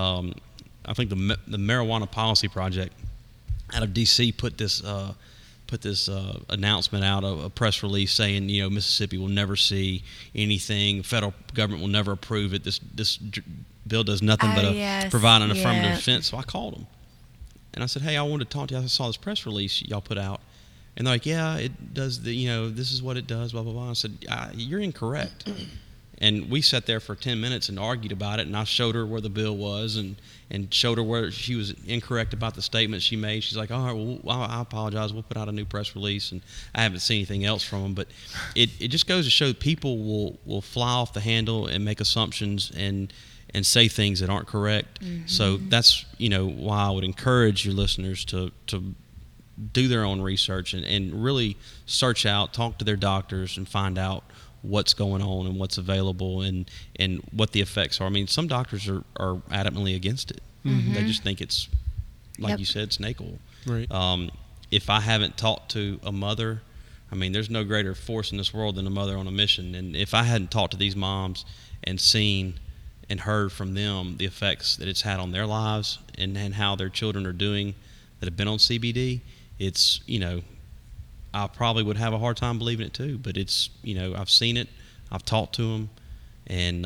I think the Marijuana Policy Project out of D.C. put this announcement out, a press release saying, Mississippi will never see anything. Federal government will never approve it. This bill does nothing but provide an affirmative defense. So I called them, and I said, hey, I wanted to talk to you. I saw this press release y'all put out. And they're like, yeah, it does this is what it does, blah, blah, blah. I said, you're incorrect. And we sat there for 10 minutes and argued about it, and I showed her where the bill was and showed her where she was incorrect about the statement she made. She's like, all right, well, I apologize. We'll put out a new press release, and I haven't seen anything else from them. But it just goes to show people will fly off the handle and make assumptions and say things that aren't correct. So that's, why I would encourage your listeners to do their own research and really search out, talk to their doctors, and find out what's going on and what's available and what the effects are. I mean, some doctors are adamantly against it. They just think it's, like you said, snake oil. Right. If I haven't talked to a mother, I mean, there's no greater force in this world than a mother on a mission. And if I hadn't talked to these moms and seen and heard from them the effects that it's had on their lives and how their children are doing that have been on CBD, it's, I probably would have a hard time believing it too, but it's, I've seen it, I've talked to them, and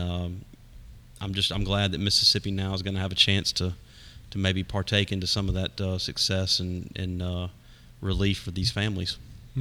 I'm glad that Mississippi now is going to have a chance to maybe partake into some of that success and relief for these families.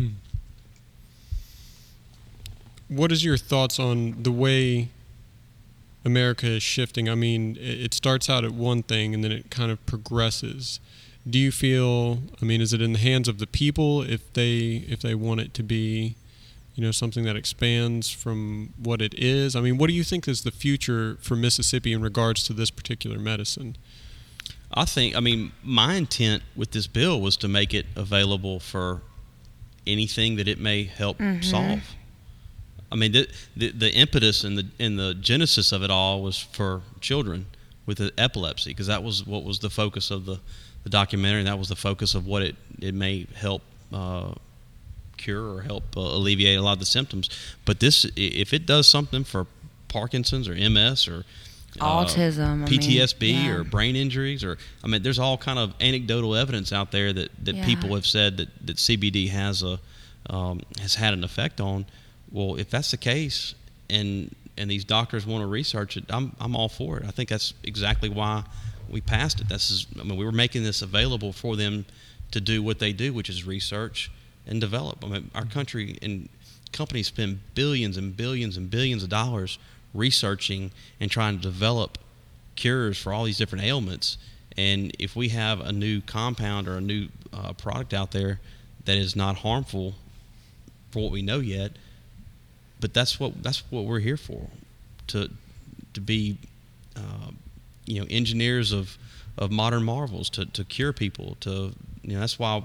What is your thoughts on the way America is shifting? I mean, it starts out at one thing and then it kind of progresses. Do you feel, is it in the hands of the people if they want it to be, something that expands from what it is? What do you think is the future for Mississippi in regards to this particular medicine? I think, my intent with this bill was to make it available for anything that it may help solve. The impetus and the genesis of it all was for children with epilepsy, because that was what was the focus of the documentary, and that was the focus of what it may help cure or help alleviate a lot of the symptoms. But this, if it does something for Parkinson's or MS or autism, PTSD or brain injuries, or there's all kind of anecdotal evidence out there that people have said that CBD has had an effect on. Well, if that's the case, and these doctors want to research it, I'm all for it. I think that's exactly why we passed it. We were making this available for them to do what they do, which is research and develop. Our country and companies spend billions and billions and billions of dollars researching and trying to develop cures for all these different ailments. And if we have a new compound or a new product out there that is not harmful for what we know yet, but that's what we're here for, to be engineers of modern marvels, to cure people, that's why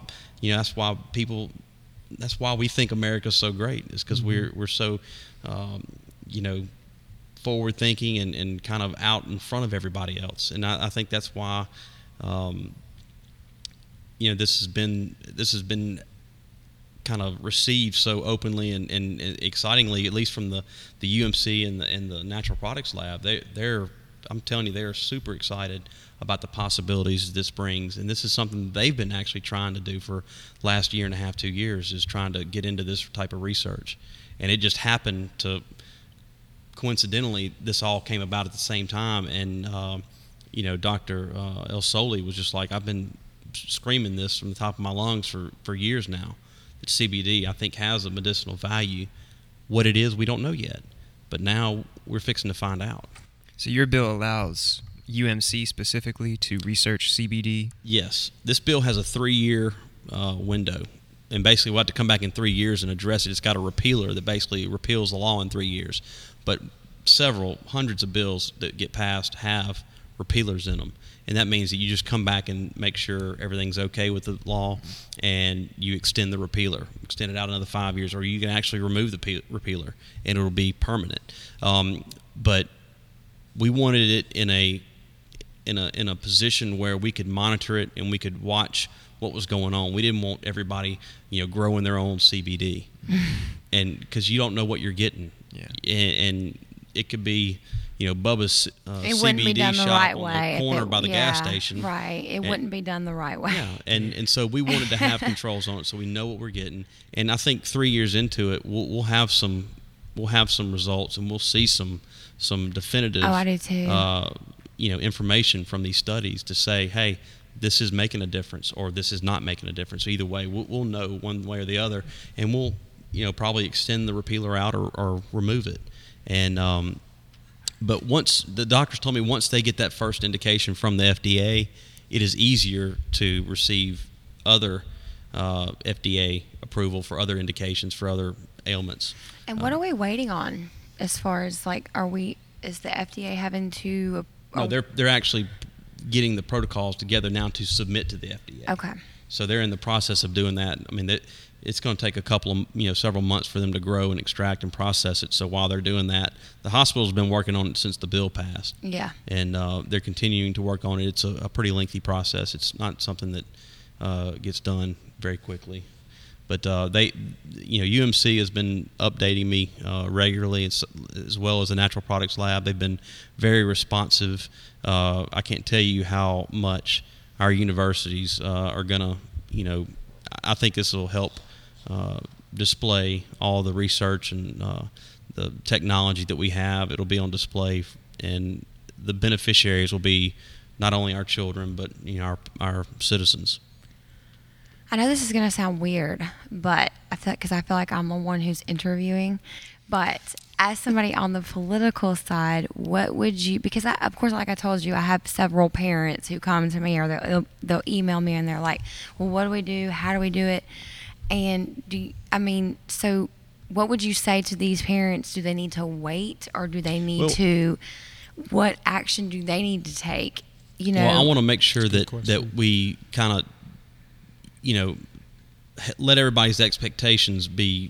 we think America's so great, is because we're so forward thinking and kind of out in front of everybody else. And I think that's why this has been kind of received so openly and excitingly, at least from the UMC and the Natural Products Lab. They're I'm telling you, they are super excited about the possibilities this brings. And this is something they've been actually trying to do for last year and a half, 2 years, is trying to get into this type of research. And it just happened to, coincidentally, this all came about at the same time. And, Dr. El Soli was just like, I've been screaming this from the top of my lungs for years now, that CBD, I think, has a medicinal value. What it is, we don't know yet. But now we're fixing to find out. So your bill allows UMC specifically to research CBD? Yes. This bill has a 3-year window. And basically we'll have to come back in 3 years and address it. It's got a repealer that basically repeals the law in 3 years. But hundreds of bills that get passed have repealers in them. And that means that you just come back and make sure everything's okay with the law, and you extend the repealer, extend it out another 5 years, or you can actually remove the repealer, and it'll be permanent. But we wanted it in a position where we could monitor it and we could watch what was going on. We didn't want everybody, growing their own CBD, and because you don't know what you're getting, and it could be. Bubba's it wouldn't be CBD done the shop right on way the corner by the gas station. Right. It wouldn't be done the right way. Yeah, and so we wanted to have controls on it, so we know what we're getting. And I think 3 years into it, we'll have some results, and we'll see some definitive. Oh, I do too. Information from these studies to say, hey, this is making a difference, or this is not making a difference. Either way, we'll know one way or the other, and we'll probably extend the repealer out or remove it. And but once the doctors told me, once they get that first indication from the FDA, it is easier to receive other FDA approval for other indications for other ailments. And what are we waiting on as far as is the FDA having to? No, they're actually getting the protocols together now to submit to the FDA. Okay. So they're in the process of doing that. I mean, it's going to take a couple of, several months for them to grow and extract and process it. So while they're doing that, the hospital's been working on it since the bill passed. Yeah. And they're continuing to work on it. It's a pretty lengthy process. It's not something that gets done very quickly. But UMC has been updating me regularly, as well as the Natural Products Lab. They've been very responsive. I can't tell you how much our universities are going to, I think this will help display all the research and the technology that we have. It'll be on display, and the beneficiaries will be not only our children, but our citizens. I know this is going to sound weird, but I feel like I'm the one who's interviewing. But as somebody on the political side, what would you? Because of course, like I told you, I have several parents who come to me, or they'll email me, and they're like, "Well, what do we do? How do we do it?" And so what would you say to these parents? Do they need to wait, or do they need to? What action do they need to take? Well, I want to make sure that we kind of, let everybody's expectations be,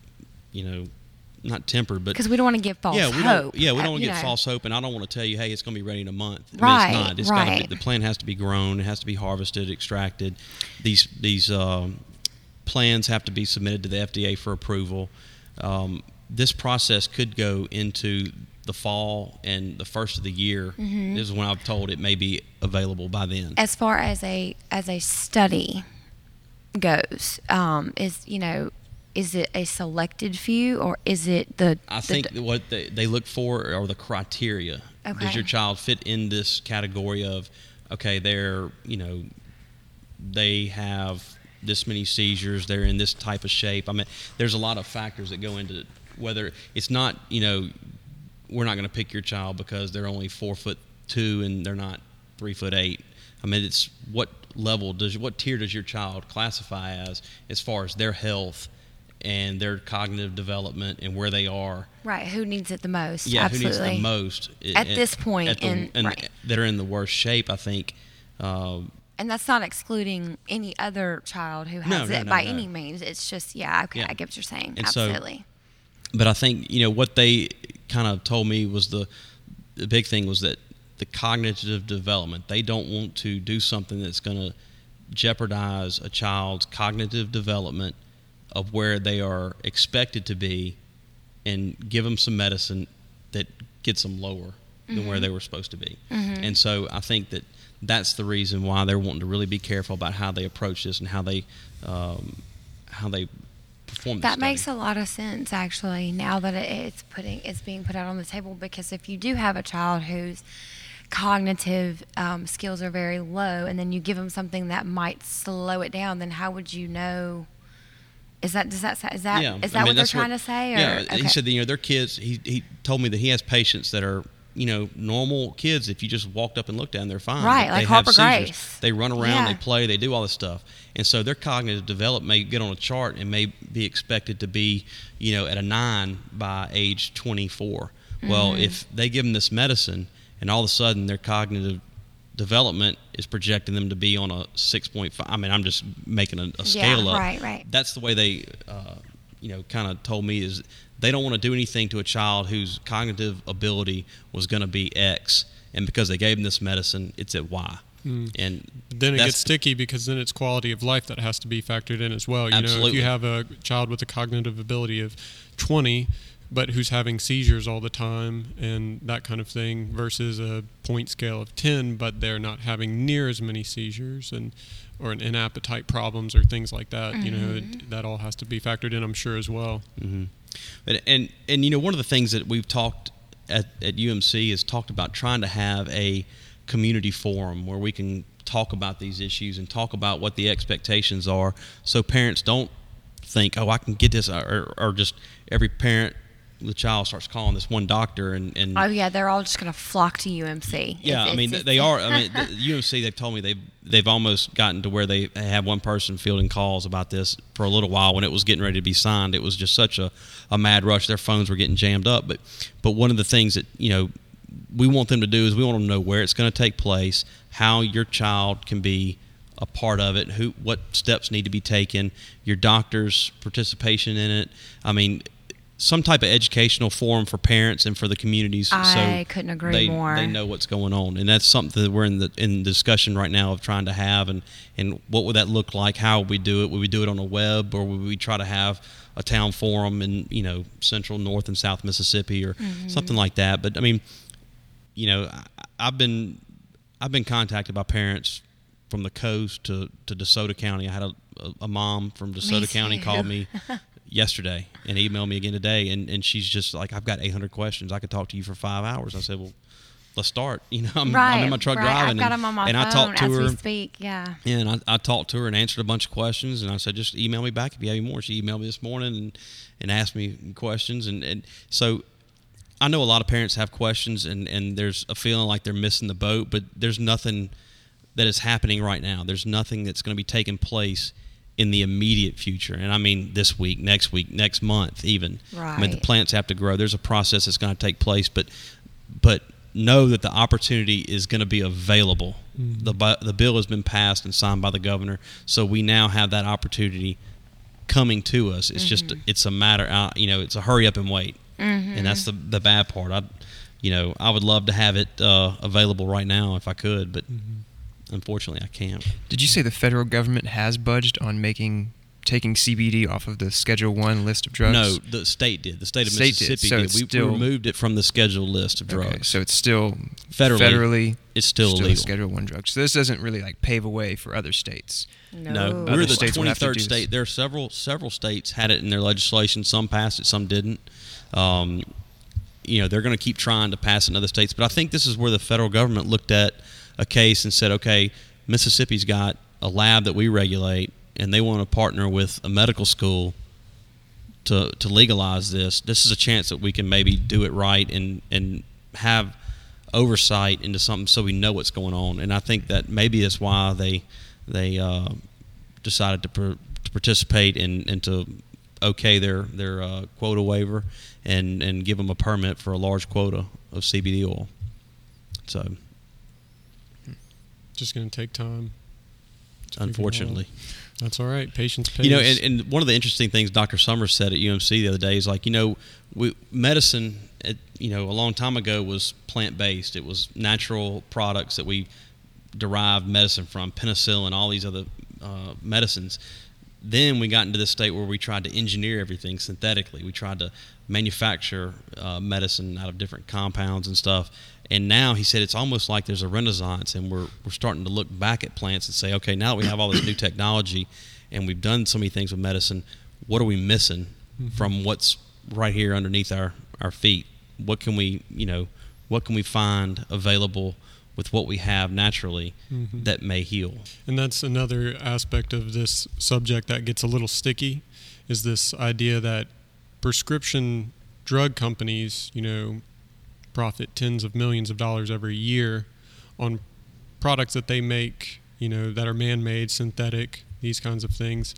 not tempered, but because we don't want to give false hope. We don't want to get false hope, and I don't want to tell you, hey, it's going to be ready in a month. Right, it's not. The plant has to be grown. It has to be harvested, extracted. These plans have to be submitted to the FDA for approval. This process could go into the fall and the first of the year. Mm-hmm. This is when I'm told it may be available by then. As far as a study goes, is it a selected few, or is it I think what they look for are the criteria. Okay. Does your child fit in this category of, okay, they have this many seizures, they're in this type of shape. I mean, there's a lot of factors that go into whether it's not, we're not going to pick your child because they're only 4'2" and they're not 3'8". I mean, it's what tier does your child classify as far as their health and their cognitive development and where they are. Right. Who needs it the most? Yeah. Absolutely. Who needs the most at this point? Right. That are in the worst shape, I think. And that's not excluding any other child who has it by any means. It's just, I get what you're saying. And absolutely. But I think, what they kind of told me was the big thing was that the cognitive development, they don't want to do something that's going to jeopardize a child's cognitive development of where they are expected to be, and give them some medicine that gets them lower. than where they were supposed to be. And so I think that that's the reason why they're wanting to really be careful about how they approach this and how they perform this That study. makes a lot of sense, actually, now that it's being put out on the table, because if you do have a child whose cognitive skills are very low, and then you give them something that might slow it down, then how would you know? Is that Yeah. what I mean, they're trying to say? Or? Yeah, Okay. he said that, their kids. He told me that he has patients that are normal kids. If you just walked up and looked at them, they're fine. Right, But like they Harper have seizures. Grace. They run around, Yeah. they play, they do all this stuff, and so their cognitive development may get on a chart and may be expected to be at a 9 by age 24. Well, if they give them this medicine and all of a sudden their cognitive development is projecting them to be on a 6.5. I mean, I'm just making a scale up. Right. That's the way they, kind of told me is they don't want to do anything to a child whose cognitive ability was going to be X, and because they gave them this medicine, it's at Y. And Then it that's- gets sticky because then it's quality of life that has to be factored in as well. You know, if Absolutely. you have a child with a cognitive ability of 20, but who's having seizures all the time and that kind of thing, versus a point scale of 10, but they're not having near as many seizures or an appetite problems or things like that. That all has to be factored in, I'm sure, as well. But and one of the things that we've talked at UMC is talked about trying to have a community forum where we can talk about these issues and talk about what the expectations are, so parents don't think, I can get this, or just every parent, the child starts calling this one doctor and Oh yeah, they're all just going to flock to UMC. yeah, I mean they are. I mean, the UMC, they've told me they've almost gotten to where they have one person fielding calls about this for a little while. When it was getting ready to be signed, it was just such a mad rush. Their phones were getting jammed up. But one of the things that we want them to do is we want them to know where it's going to take place, how your child can be a part of it, what steps need to be taken, your doctor's participation in it. I mean, some type of educational forum for parents and for the communities. I couldn't agree more. They know what's going on, and that's something that we're in the discussion right now of trying to have. And what would that look like? How would we do it? Would we do it on a web, or would we try to have a town forum in central, north, and south Mississippi, or something like that? But I mean, I've been contacted by parents from the coast to DeSoto County. I had a mom from DeSoto County called me yesterday and emailed me again today, and she's just like, I've got 800 questions. I could talk to you for 5 hours. I said, well, let's start. I'm in my truck driving, I've got them on my phone I talked to as her. we speak. Yeah. And I talked to her and answered a bunch of questions, and I said, just email me back if you have any more. She emailed me this morning and asked me questions, and so I know a lot of parents have questions, and there's a feeling like they're missing the boat, but there's nothing that is happening right now. There's nothing that's going to be taking place in the immediate future. And I mean this week, next month even. Right. I mean, the plants have to grow. There's a process that's going to take place, but know that the opportunity is going to be available. The bill has been passed and signed by the governor, so we now have that opportunity coming to us. It's just it's a matter, it's a hurry up and wait. And that's the bad part. I would love to have it available right now if I could, but unfortunately I can't. Did you say the federal government has budged on taking CBD off of the Schedule 1 list of drugs? No, the state did. The state of State did. Mississippi So did. it's We still- removed it from the scheduled list of drugs. Okay, so it's still Federally, it's still a illegal. Schedule 1 drug. So this doesn't really pave a way for other states. No, Other we're the states will have to 23rd do this. state. There are several states had it in their legislation. Some passed it, some didn't. They're going to keep trying to pass it in other states. But I think this is where the federal government looked at a case and said, okay, Mississippi's got a lab that we regulate, and they want to partner with a medical school to legalize this. This is a chance that we can maybe do it right and have oversight into something so we know what's going on. And I think that maybe that's why they decided to participate and to okay their quota waiver and give them a permit for a large quota of CBD oil. So, Just going to take time. unfortunately. That's all right. Patience pays. And one of the interesting things Dr. Summers said at UMC the other day is like, medicine, a long time ago was plant-based. It was natural products that we derived medicine from, penicillin, all these other medicines. then we got into this state where we tried to engineer everything synthetically. We tried to manufacture medicine out of different compounds and stuff. And now he said it's almost like there's a renaissance, and we're starting to look back at plants and say, okay, now that we have all this new technology and we've done so many things with medicine, what are we missing from what's right here underneath our feet? What can we find available with what we have naturally that may heal? And that's another aspect of this subject that gets a little sticky, is this idea that prescription drug companies, profit tens of millions of dollars every year on products that they make, that are man-made, synthetic, these kinds of things.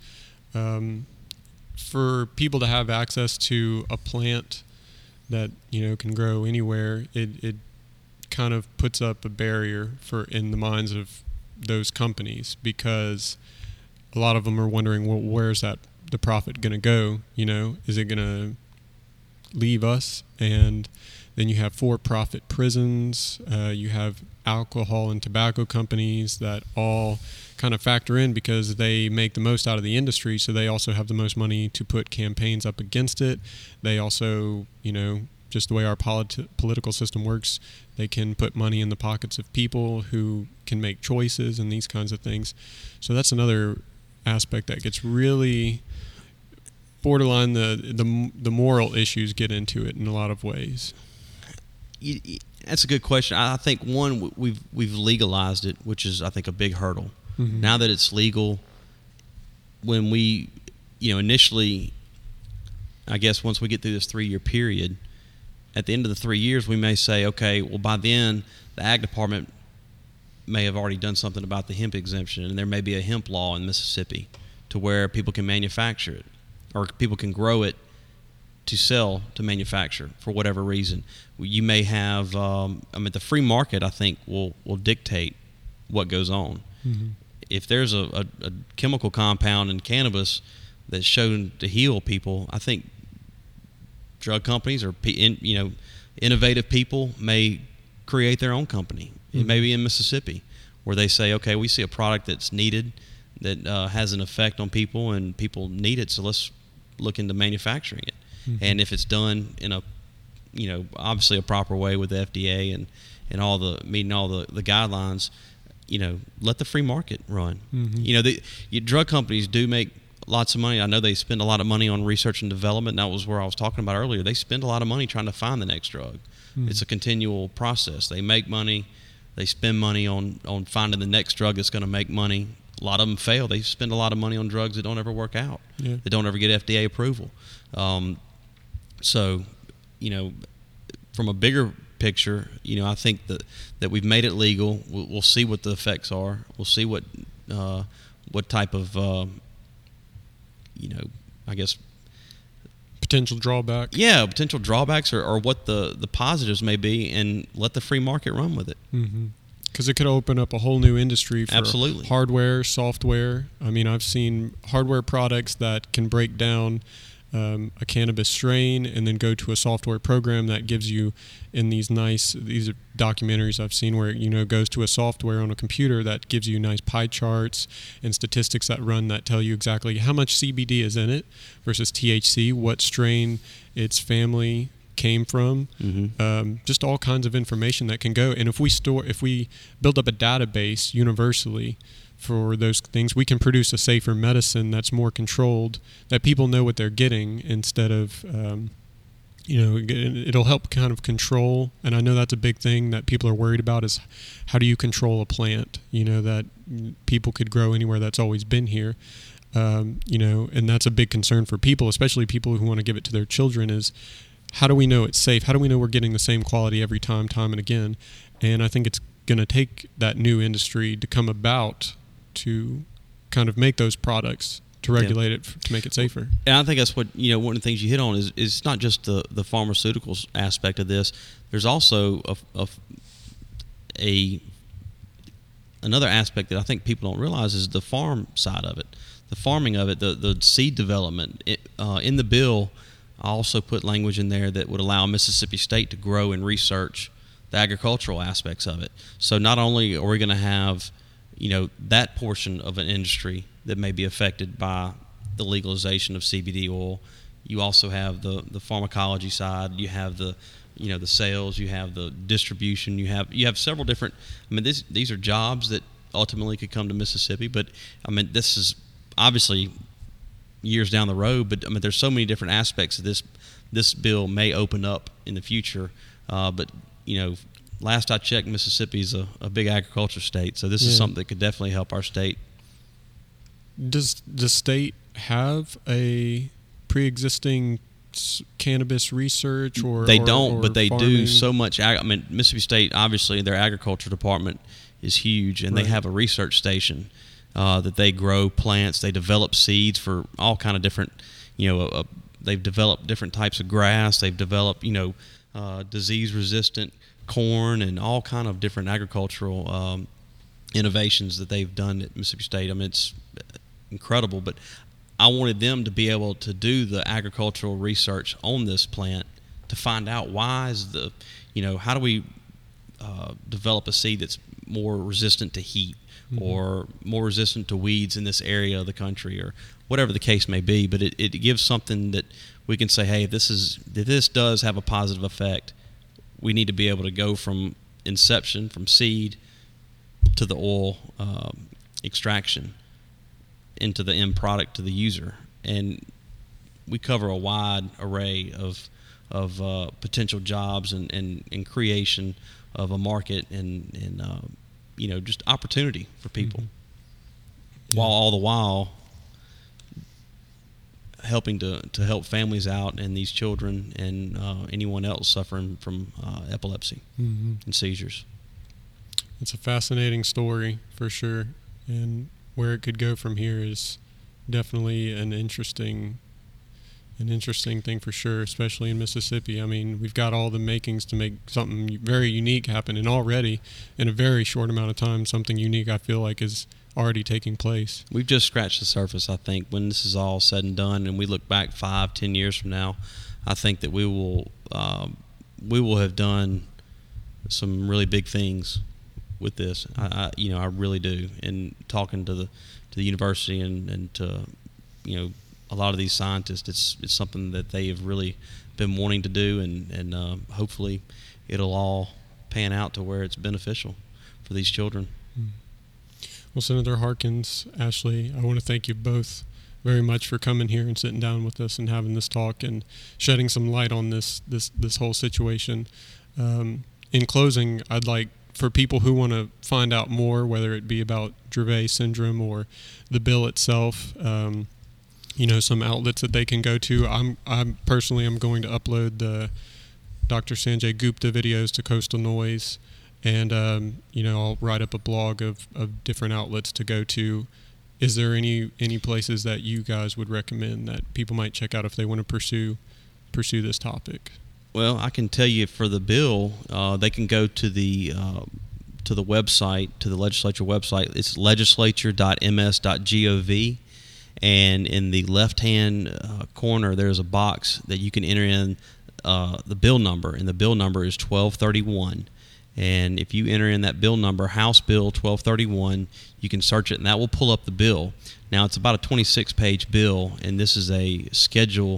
For people to have access to a plant that, can grow anywhere, it kind of puts up a barrier in the minds of those companies, because a lot of them are wondering, well, where's the profit going to go? Is it going to leave us? And then you have for-profit prisons, you have alcohol and tobacco companies that all kind of factor in because they make the most out of the industry, so they also have the most money to put campaigns up against it. They also, just the way our political system works, they can put money in the pockets of people who can make choices and these kinds of things. So that's another aspect that gets really borderline. The moral issues get into it in a lot of ways. That's a good question. I think one, we've legalized it, which is, I think, a big hurdle. Mm-hmm. Now that it's legal, when we, initially, I guess once we get through this 3-year period, at the end of the 3 years, we may say, okay, well, by then, the Ag Department may have already done something about the hemp exemption, and there may be a hemp law in Mississippi to where people can manufacture it, or people can grow it to sell, to manufacture, for whatever reason. You may have, the free market, I think, will dictate what goes on. Mm-hmm. If there's a chemical compound in cannabis that's shown to heal people, I think drug companies or innovative people may create their own company. Mm-hmm. It may be in Mississippi, where they say, okay, we see a product that's needed, that has an effect on people, and people need it, so let's look into manufacturing it. Mm-hmm. And if it's done in a, obviously a proper way with the FDA and meeting all the guidelines, let the free market run. Mm-hmm. Drug companies do make lots of money. I know they spend a lot of money on research and development. That was where I was talking about earlier. They spend a lot of money trying to find the next drug. Mm-hmm. It's a continual process. They make money. They spend money on finding the next drug that's going to make money. A lot of them fail. They spend a lot of money on drugs that don't ever work out. Yeah. That don't ever get FDA approval. So, from a bigger picture, I think that we've made it legal. We'll see what the effects are. We'll see what type of, I guess, potential drawback. Yeah, potential drawbacks or what the positives may be, and let the free market run with it. Mm-hmm. Because it could open up a whole new industry for Absolutely. Hardware, software. I've seen hardware products that can break down a cannabis strain and then go to a software program that gives you, in these are documentaries I've seen where it goes to a software on a computer that gives you nice pie charts and statistics that tell you exactly how much CBD is in it versus THC, what strain its family came from, just all kinds of information that can go. And if we build up a database universally for those things, we can produce a safer medicine that's more controlled, that people know what they're getting, instead of it'll help kind of control. And I know that's a big thing that people are worried about, is how do you control a plant that people could grow anywhere that's always been here. And that's a big concern for people, especially people who want to give it to their children, is how do we know it's safe? How do we know we're getting the same quality every time and again? And I think it's going to take that new industry to come about to kind of make those products, to regulate it, to make it safer. And I think that's what, one of the things you hit on is it's not just the pharmaceuticals aspect of this. There's also another aspect that I think people don't realize is the farm side of it, the farming of it, the seed development. In the bill, I also put language in there that would allow Mississippi State to grow and research the agricultural aspects of it. So not only are we going to have, that portion of an industry that may be affected by the legalization of CBD oil. You also have the pharmacology side. You have the sales. You have the distribution. You have several different. I mean, these are jobs that ultimately could come to Mississippi. But I mean, this is obviously years down the road. But I mean, there's so many different aspects of this bill may open up in the future. But last I checked, Mississippi is a big agriculture state. So this is something that could definitely help our state. Does the state have a pre-existing cannabis research or they don't, or but they farming? do so much. I mean, Mississippi State, obviously, their agriculture department is huge, and Right. they have a research station that they grow plants. They develop seeds for all kind of different. They've developed different types of grass. They've developed disease-resistant corn and all kind of different agricultural innovations that they've done at Mississippi State. I mean, it's incredible, but I wanted them to be able to do the agricultural research on this plant to find out why is how do we develop a seed that's more resistant to heat or more resistant to weeds in this area of the country or whatever the case may be. But it gives something that we can say, hey, if this does have a positive effect, we need to be able to go from inception, from seed to the oil extraction into the end product to the user. And we cover a wide array of potential jobs and creation of a market and just opportunity for people, while all the while helping to help families out and these children and anyone else suffering from epilepsy and seizures. It's a fascinating story for sure, and where it could go from here is definitely an interesting thing for sure, especially in Mississippi. I mean, we've got all the makings to make something very unique happen, and already in a very short amount of time, something unique I feel like is already taking place. We've just scratched the surface. I think when this is all said and done and we look back 5-10 years from now, I think that we will have done some really big things with this. I really do. And talking to the university and to a lot of these scientists, it's something that they have really been wanting to do, and hopefully it'll all pan out to where it's beneficial for these children. Well, Senator Harkins, Ashley, I want to thank you both very much for coming here and sitting down with us and having this talk and shedding some light on this whole situation. In closing, I'd like for people who want to find out more, whether it be about Dravet syndrome or the bill itself, some outlets that they can go to. I'm personally going to upload the Dr. Sanjay Gupta videos to Coastal Noise, and I'll write up a blog of different outlets to go to. Is there any places that you guys would recommend that people might check out if they want to pursue this topic? Well, I can tell you for the bill, they can go to the website, to the legislature website. It's legislature.ms.gov, and in the left-hand corner, there's a box that you can enter in the bill number, and the bill number is 1231. And if you enter in that bill number, House Bill 1231, you can search it, and that will pull up the bill. Now, it's about a 26-page bill, and this is a scheduled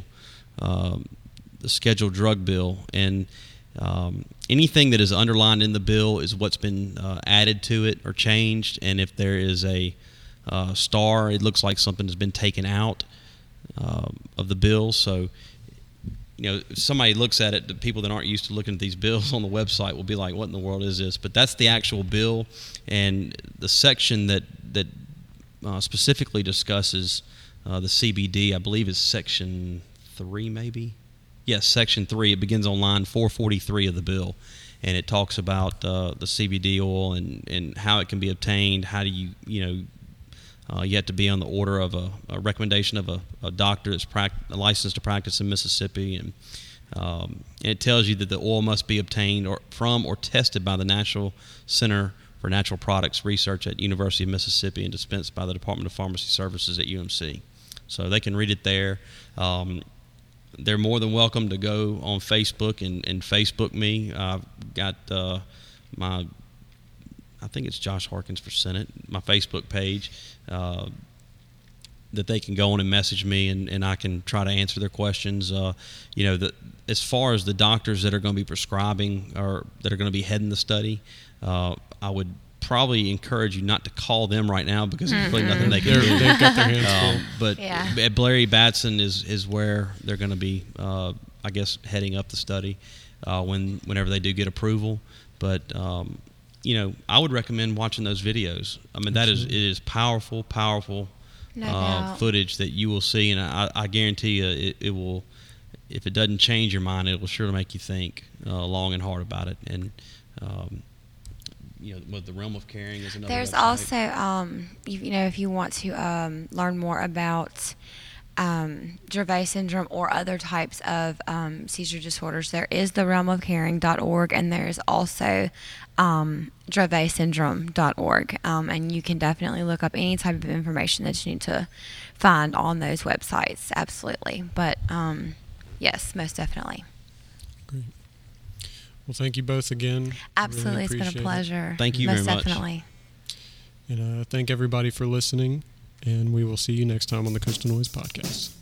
drug bill, and anything that is underlined in the bill is what's been added to it or changed. And if there is a star, it looks like something has been taken out of the bill. So, if somebody looks at it, the people that aren't used to looking at these bills on the website will be like, what in the world is this? But that's the actual bill, and the section that specifically discusses the CBD, I believe, is Section 3, maybe? Yes, Section 3. It begins on line 443 of the bill, and it talks about the CBD oil and how it can be obtained. How do you have to be on the order of a recommendation of a doctor that's licensed to practice in Mississippi, and it tells you that the oil must be obtained from or tested by the National Center for Natural Products Research at University of Mississippi and dispensed by the Department of Pharmacy Services at UMC. So they can read it there. They're more than welcome to go on Facebook and Facebook me. I've got I think it's Josh Harkins for Senate, my Facebook page. that they can go on and message me, and I can try to answer their questions. As far as the doctors that are going to be prescribing or that are going to be heading the study, I would probably encourage you not to call them right now because there's really nothing they can do. They've got their hands full. But at Blair Batson is where they're going to be, I guess, heading up the study whenever they do get approval. But I would recommend watching those videos. I mean, it is powerful footage that you will see, and I guarantee you it will. If it doesn't change your mind, it will surely make you think long and hard about it. And the realm of caring is another. There's website. also, if you want to learn more about Dravet syndrome or other types of seizure disorders, there is the realmofcaring.org, and there is also DravetSyndrome.org, and you can definitely look up any type of information that you need to find on those websites. Absolutely, but yes, most definitely. Great. Well, thank you both again. Absolutely, really it's been a pleasure. Thank you most very much. Definitely. And thank everybody for listening, and we will see you next time on the Coastal Noise Podcast.